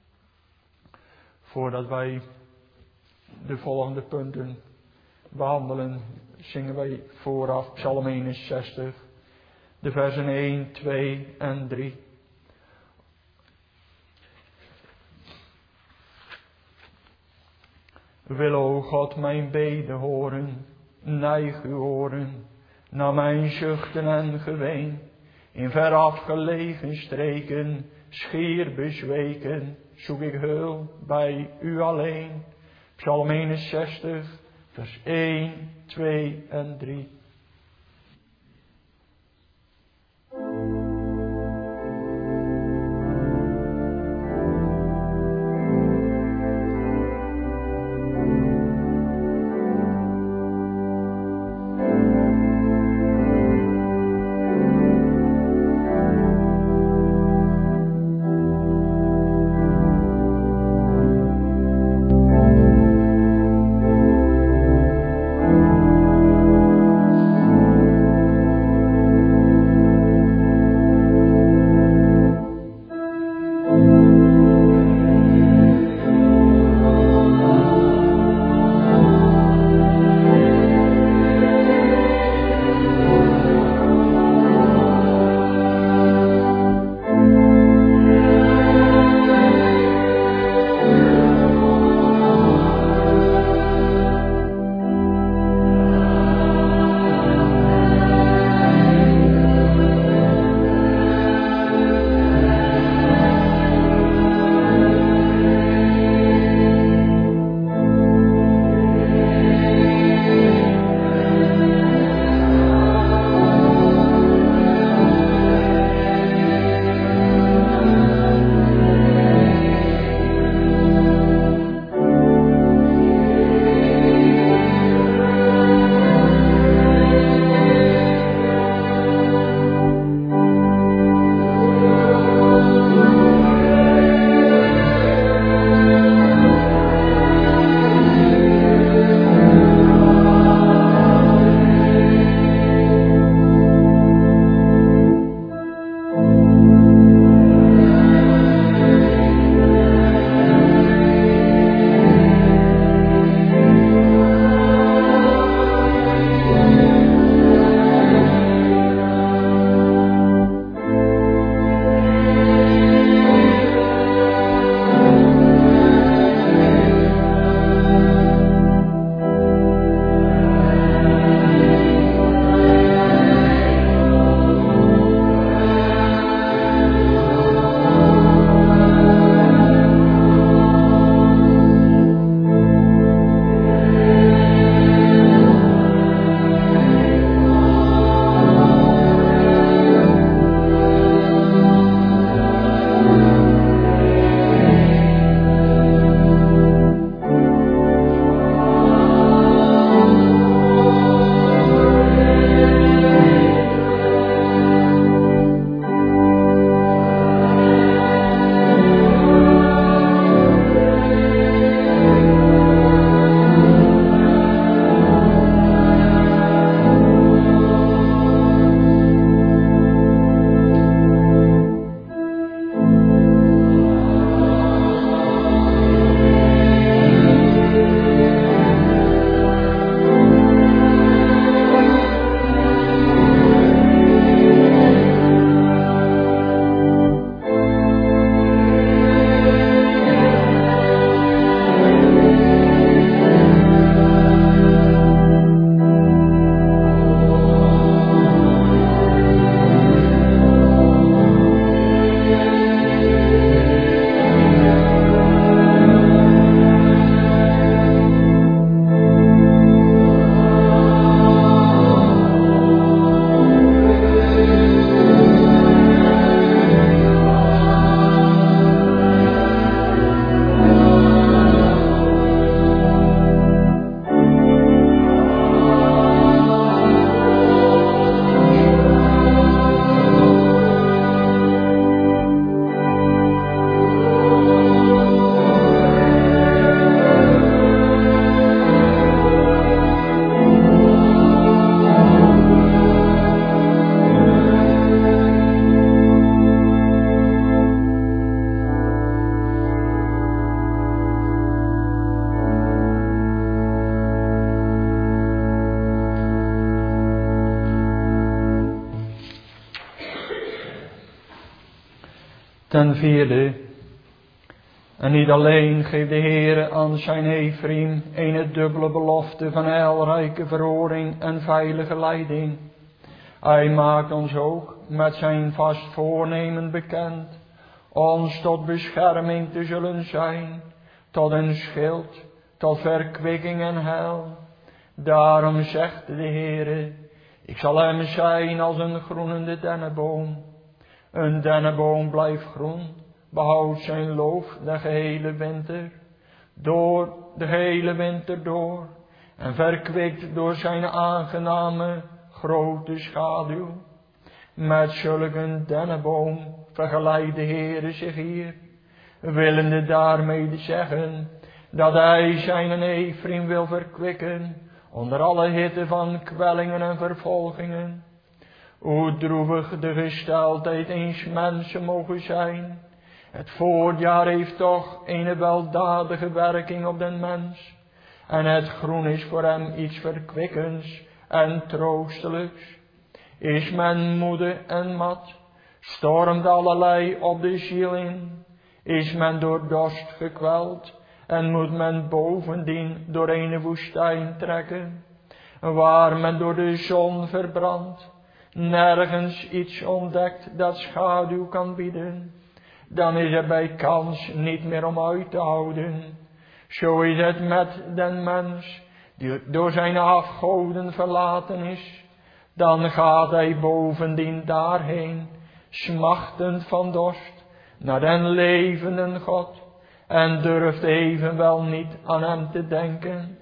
Voordat wij de volgende punten behandelen, zingen wij vooraf Psalm 61, de versen 1, 2 en 3. Wil, o God, mijn beden horen, neig uw oren naar mijn zuchten en geween. In veraf gelegen streken, schier bezweken, zoek ik heul bij u alleen. Psalm 61, vers 1, 2 en 3. Ten vierde, en niet alleen geeft de Heere aan zijn Ephraim een dubbele belofte van heilrijke verhoring en veilige leiding. Hij maakt ons ook met zijn vast voornemen bekend, ons tot bescherming te zullen zijn, tot een schild, tot verkwikking en heil. Daarom zegt de Heere, ik zal hem zijn als een groenende dennenboom. Een dennenboom blijft groen, behoudt zijn loof de gehele winter, door de hele winter door, en verkwikt door zijn aangename grote schaduw. Met zulke dennenboom vergelijkt de Heere zich hier, willende daarmee zeggen dat hij zijn Ephraim wil verkwikken onder alle hitte van kwellingen en vervolgingen. Hoe droevig de gesteldheid eens mensen mogen zijn. Het voorjaar heeft toch een weldadige werking op den mens. En het groen is voor hem iets verkwikkends en troostelijks. Is men moede en mat, stormt allerlei op de ziel in. Is men door dorst gekweld en moet men bovendien door een woestijn trekken, waar men door de zon verbrandt, nergens iets ontdekt dat schaduw kan bieden, dan is er bij kans niet meer om uit te houden. Zo is het met den mens die door zijn afgoden verlaten is. Dan gaat hij bovendien daarheen, smachtend van dorst, naar den levenden God, en durft evenwel niet aan hem te denken.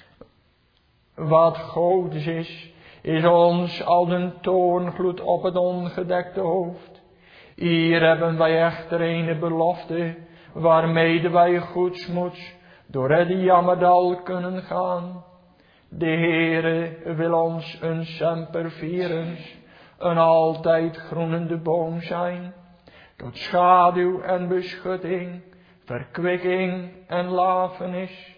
Wat Gods is ons als een toorngloed op het ongedekte hoofd. Hier hebben wij echter een belofte, waarmede wij goedsmoeds door het jammerdal kunnen gaan. De Heere wil ons een sempervirens, een altijd groenende boom zijn, tot schaduw en beschutting, verkwikking en lafenis.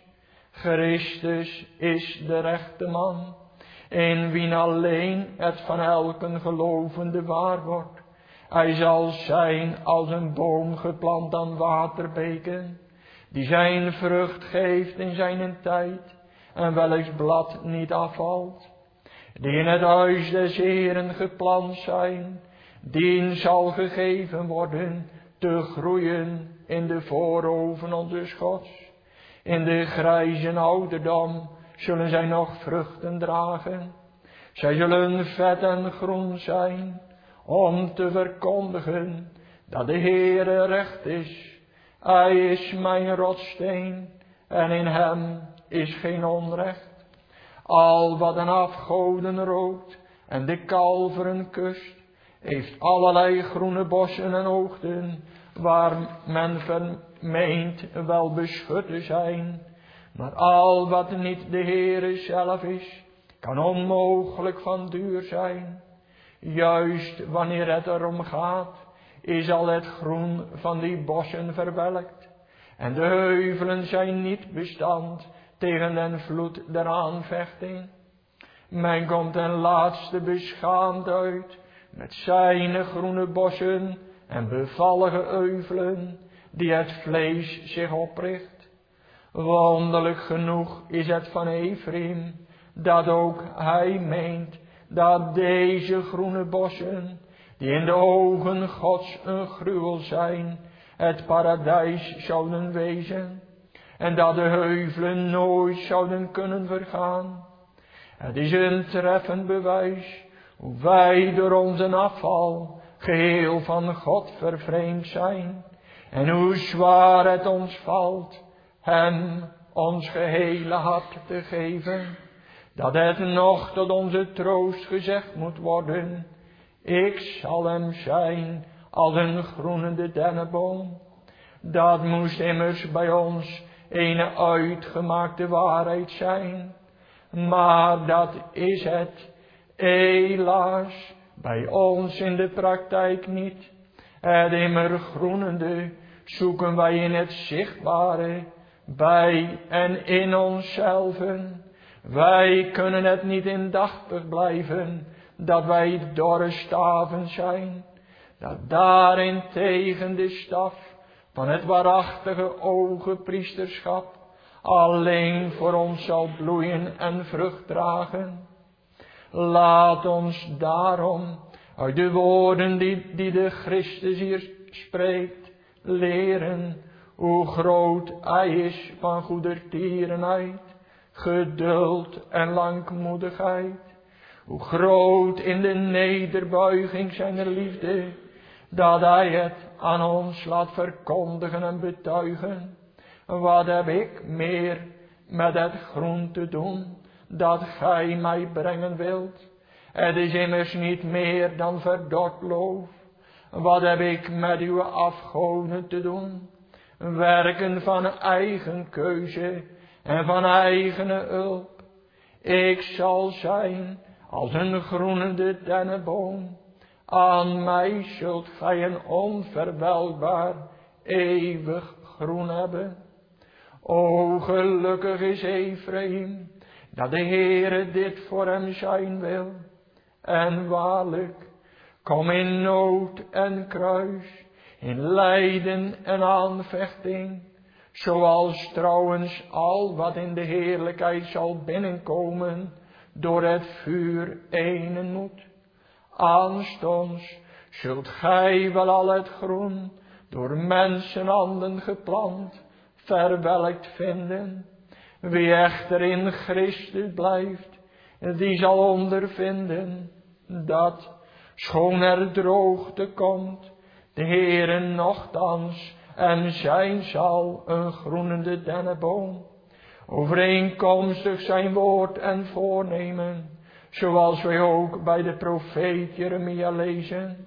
Christus is de rechte man, in wien alleen het van elken gelovende waar wordt. Hij zal zijn als een boom geplant aan waterbeken, die zijn vrucht geeft in zijn tijd, en welks blad niet afvalt. Die in het huis des Heeren geplant zijn, dien zal gegeven worden te groeien in de voorhoven onze Gods. In de grijze ouderdom zullen zij nog vruchten dragen. Zij zullen vet en groen zijn, om te verkondigen dat de Heere recht is. Hij is mijn rotssteen, en in hem is geen onrecht. Al wat een afgoden rookt en de kalveren kust, heeft allerlei groene bossen en oogten, waar men vermeent wel beschut te zijn. Maar al wat niet de Heere zelf is, kan onmogelijk van duur zijn. Juist wanneer het erom gaat, is al het groen van die bossen verwelkt. En de heuvelen zijn niet bestand tegen den vloed der aanvechting. Men komt ten laatste beschaamd uit met zijn groene bossen en bevallige heuvelen, die het vlees zich opricht. Wonderlijk genoeg is het van Ephraim, dat ook hij meent dat deze groene bossen, die in de ogen Gods een gruwel zijn, het paradijs zouden wezen, en dat de heuvelen nooit zouden kunnen vergaan. Het is een treffend bewijs hoe wij door onze afval geheel van God vervreemd zijn, en hoe zwaar het ons valt hem ons gehele hart te geven, dat het nog tot onze troost gezegd moet worden: ik zal hem zijn als een groenende dennenboom. Dat moest immers bij ons een uitgemaakte waarheid zijn, maar dat is het helaas bij ons in de praktijk niet. Het immer groenende zoeken wij in het zichtbare, bij en in onszelven. Wij kunnen het niet indachtig blijven dat wij dorre staven zijn, dat daarin tegen de staf van het waarachtige ogenpriesterschap alleen voor ons zal bloeien en vrucht dragen. Laat ons daarom uit de woorden die de Christus hier spreekt, leren hoe groot Hij is van goedertierenheid, geduld en langmoedigheid. Hoe groot in de nederbuiging zijn liefde, dat Hij het aan ons laat verkondigen en betuigen. Wat heb ik meer met het groen te doen, dat Gij mij brengen wilt? Het is immers niet meer dan verdord loof. Wat heb ik met uw afgoden te doen? Werken van eigen keuze en van eigene hulp. Ik zal zijn als een groenende dennenboom. Aan mij zult gij een onverwelkbaar, eeuwig groen hebben. O gelukkig is Ephraim, dat de Heere dit voor hem zijn wil. En waarlijk, kom in nood en kruis, in lijden en aanvechting, zoals trouwens al wat in de heerlijkheid zal binnenkomen, door het vuur enen moet. Aanstonds zult gij wel al het groen, door mensenhanden geplant, verwelkt vinden. Wie echter in Christus blijft, die zal ondervinden, dat, schoon er droogte komt, de Heere nochtans en zijn zal een groenende dennenboom, overeenkomstig zijn woord en voornemen, zoals wij ook bij de profeet Jeremia lezen.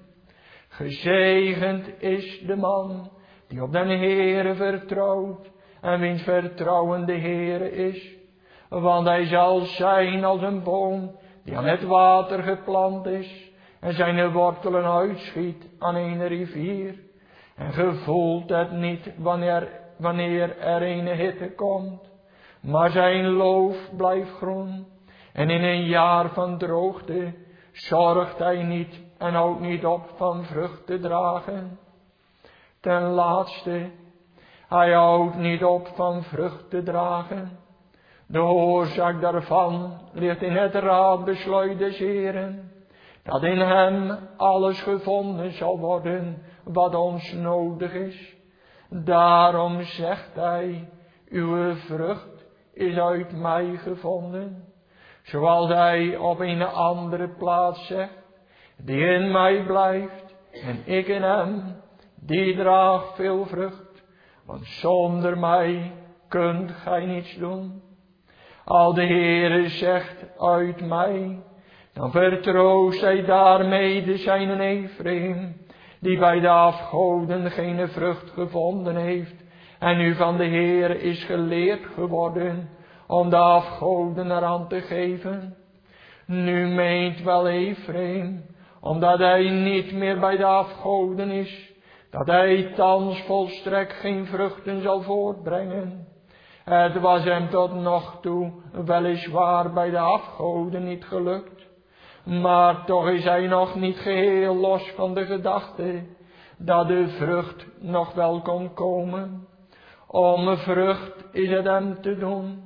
Gezegend is de man die op den Heere vertrouwt en wiens vertrouwen de Heere is, want hij zal zijn als een boom die aan het water geplant is en zijn wortelen uitschiet aan een rivier. En gevoelt het niet wanneer er een hitte komt, maar zijn loof blijft groen. En in een jaar van droogte zorgt hij niet en houdt niet op van vrucht te dragen. Ten laatste, hij houdt niet op van vrucht te dragen. De oorzaak daarvan ligt in het raadbesluit des Heeren, dat in hem alles gevonden zal worden wat ons nodig is. Daarom zegt hij, uw vrucht is uit mij gevonden. Zoals hij op een andere plaats zegt, die in mij blijft en ik in hem, die draagt veel vrucht, want zonder mij kunt gij niets doen. Al de Heere zegt uit mij, dan vertroost hij daarmede zijn Ephraim, die bij de afgoden geen vrucht gevonden heeft, en nu van de Heere is geleerd geworden om de afgoden eraan te geven. Nu meent wel Ephraim, omdat hij niet meer bij de afgoden is, dat hij thans volstrekt geen vruchten zal voortbrengen. Het was hem tot nog toe weliswaar bij de afgoden niet gelukt, maar toch is hij nog niet geheel los van de gedachte dat de vrucht nog wel kon komen. Om vrucht is het hem te doen.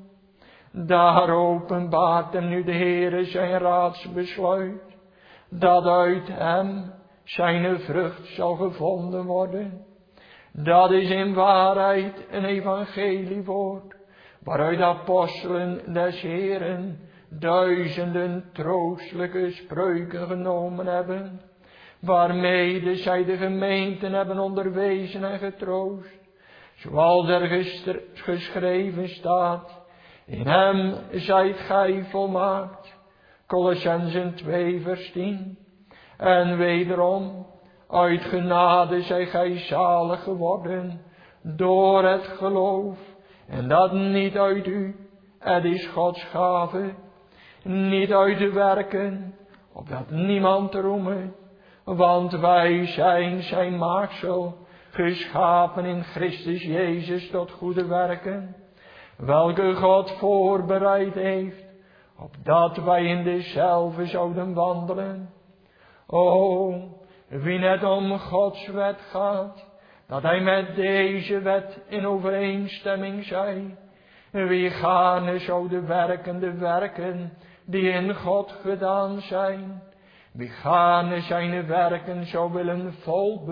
Daar openbaart hem nu de Heere zijn raadsbesluit, dat uit hem zijn vrucht zal gevonden worden. Dat is in waarheid een evangeliewoord, waaruit de apostelen des Heeren duizenden troostelijke spreuken genomen hebben, waarmede zij de gemeenten hebben onderwezen en getroost, zoals er geschreven staat, in hem zijt gij volmaakt, Kolossenzen 2 vers 10. En wederom, uit genade zijt gij zalig geworden, door het geloof, en dat niet uit u, het is Gods gave, niet uit de werken, opdat niemand roeme, want wij zijn zijn maaksel, geschapen in Christus Jezus tot goede werken, welke God voorbereid heeft, opdat wij in dezelfde zouden wandelen. O, Wie net om Gods wet gaat, dat hij met deze wet in overeenstemming zij. Wie gaarne zou de werken die in God gedaan zijn. Wie gaarne zijn werken zou willen vol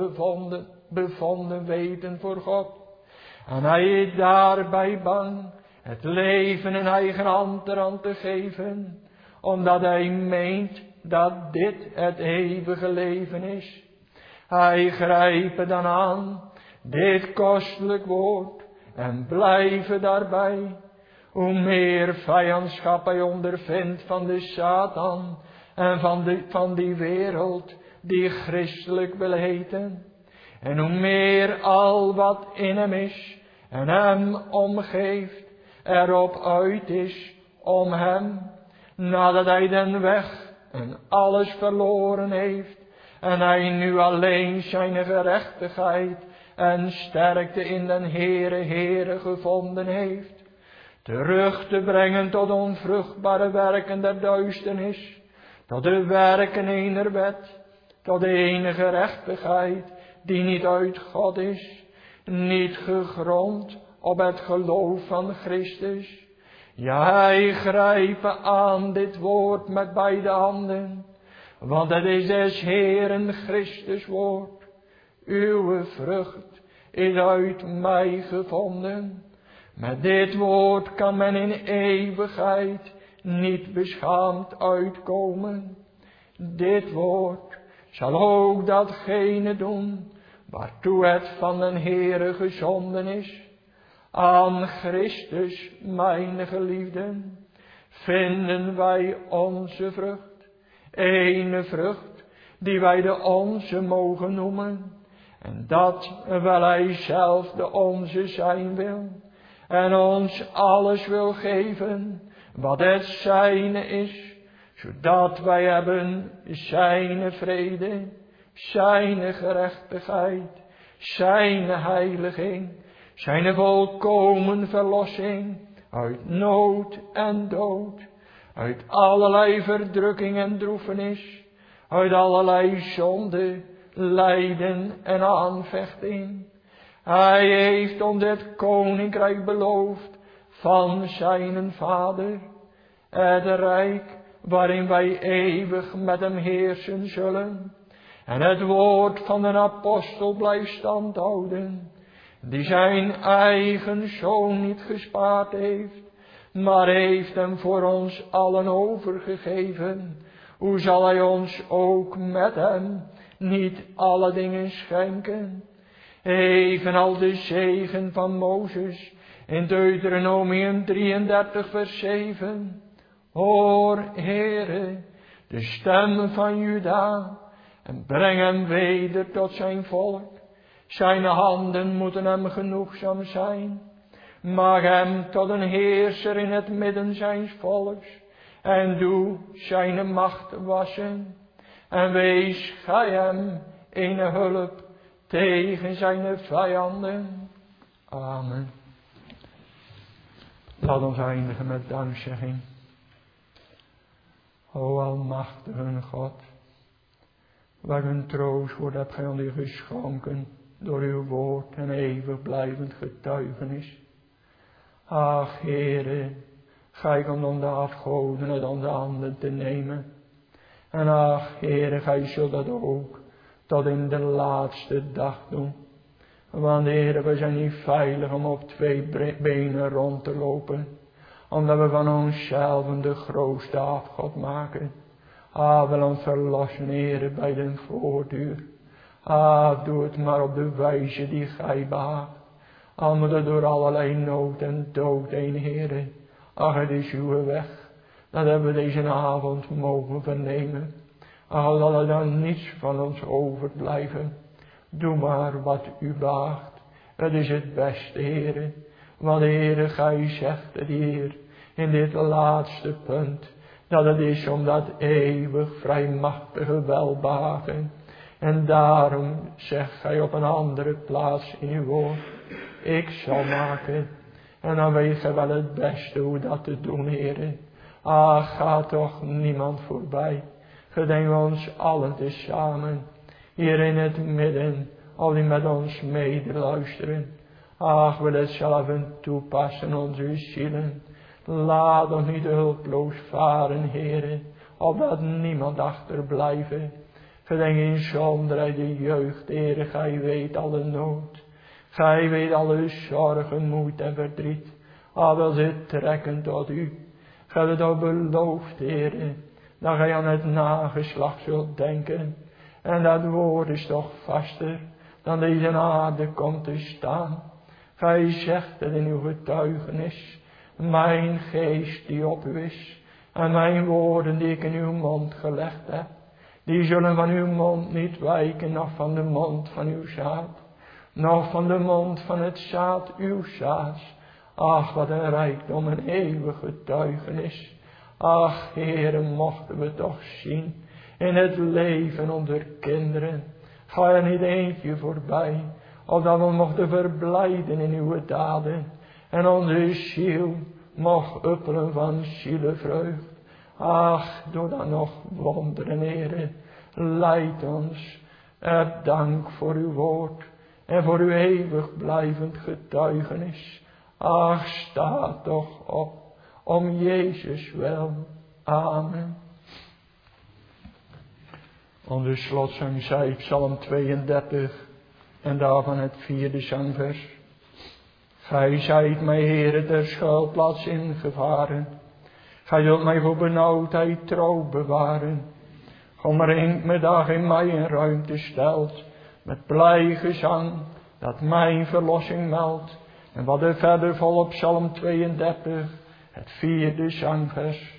bevonden weten voor God. En hij is daarbij bang het leven in eigen hand eraan te geven, omdat hij meent dat dit het eeuwige leven is. Hij grijpt dan aan dit kostelijk woord en blijven daarbij. Hoe meer vijandschap hij ondervindt van de Satan en van die wereld die christelijk wil heten. En hoe meer al wat in hem is en hem omgeeft erop uit is om hem, nadat hij den weg en alles verloren heeft en hij nu alleen zijn gerechtigheid en sterkte in den Heere gevonden heeft, terug te brengen tot onvruchtbare werken der duisternis, tot de werken ener wet, tot de ene gerechtigheid die niet uit God is, niet gegrond op het geloof van Christus. Ja, hij grijpt aan dit woord met beide handen, want het is des Heeren Christus woord. Uw vrucht is uit mij gevonden. Met dit woord kan men in eeuwigheid niet beschaamd uitkomen. Dit woord zal ook datgene doen waartoe het van den Heere gezonden is. Aan Christus, mijn geliefden, vinden wij onze vrucht. Ene vrucht die wij de onze mogen noemen. En dat wel hij zelf de onze zijn wil. En ons alles wil geven wat het zijne is. Zodat wij hebben zijne vrede, zijne gerechtigheid, zijne heiliging, zijne volkomen verlossing uit nood en dood, uit allerlei verdrukking en droefenis, uit allerlei zonde, lijden en aanvechting. Hij heeft ons het koninkrijk beloofd van zijn Vader, het rijk waarin wij eeuwig met hem heersen zullen. En het woord van de apostel blijft standhouden, die zijn eigen zoon niet gespaard heeft, maar heeft hem voor ons allen overgegeven. Hoe zal hij ons ook met hem niet alle dingen schenken? Evenal de zegen van Mozes in Deuteronomium 33 vers 7. Hoor, Heere, de stem van Juda en breng hem weder tot zijn volk. Zijn handen moeten hem genoegzaam zijn. Maak hem tot een heerser in het midden zijns volks en doe zijn macht wassen. En wees gij hem een hulp tegen zijn vijanden. Amen. Laat ons eindigen met dankzegging. O almachtige God, wat een troost wordt hebt gij ons geschonken door uw woord en eeuwig blijvend getuigenis. Ach, Heere, gij komt om de afgoden uit onze handen te nemen. En ach, Heere, gij zult dat ook tot in de laatste dag doen. Want, Heere, we zijn niet veilig om op twee benen rond te lopen, omdat we van onszelf de grootste afgod maken. Wil ons verlossen, Heere, bij den voortduur. Doe het maar op de wijze die gij behaagt. Moet het door allerlei nood en dood heen, Heere. Het is uw weg. Dat hebben we deze avond mogen vernemen. Dat er dan niets van ons overblijven. Doe maar wat u behaagt. Het is het beste, Heere. Want, Heere, gij zegt het hier in dit laatste punt, dat het is om dat eeuwig vrijmachtige welbehagen. En daarom zegt gij op een andere plaats in uw woord, ik zal maken. En dan weet gij wel het beste hoe dat te doen, Heere. Ga toch niemand voorbij. Gedenk ons allen tezamen hier in het midden, al die met ons medeluisteren. Ach, wil het zelf toepassen onze zielen. Laat ons niet hulploos varen, Heere, opdat niemand achterblijven. Gedenk in zonderheid de jeugd, Heere, gij weet alle nood. Gij weet alle zorgen, moed en verdriet. Al ze trekken tot u. Gij hebt het al beloofd, Heere, dat gij aan het nageslacht zult denken. En dat woord is toch vaster dan deze aarde komt te staan. Gij zegt het in uw getuigenis. Mijn geest die op u is. En mijn woorden die ik in uw mond gelegd heb. Die zullen van uw mond niet wijken, noch van de mond van uw zaad. Noch van de mond van het zaad uw zaads. Ach, wat een rijkdom, een eeuwige getuigenis. Ach, Heere, mochten we toch zien in het leven onder kinderen. Ga er niet eentje voorbij, opdat we mochten verblijden in uw daden. En onze ziel mocht uppelen van zielenvreugd. Ach, doe dan nog wonderen, Heere. Leid ons. Dank voor uw woord en voor uw eeuwig blijvend getuigenis. Ach, sta toch op, om Jezus wel. Amen. Onze slotzang zei Psalm 32 en daarvan het 4e zangvers. Gij zijt mij, Heere, ter schuilplaats ingevaren. Gij zult mij voor benauwdheid trouw bewaren. Omringt me dag in mij een ruimte stelt, met blij gezang, dat mijn verlossing meldt. En wat er verder volop Psalm 32, het 4e zangvers.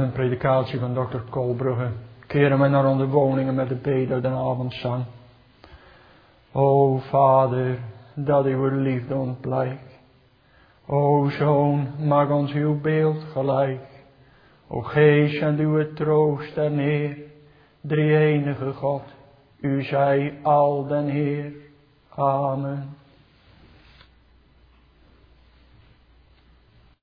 een predikatie van dokter Koolbrugge. Keren wij naar onze woningen met de bede de avondzang. O Vader, dat uw liefde ontblijkt. O Zoon, maak ons uw beeld gelijk. O Geest, en uw troost en Heer. Drie-enige God, u zij al den Heer. Amen.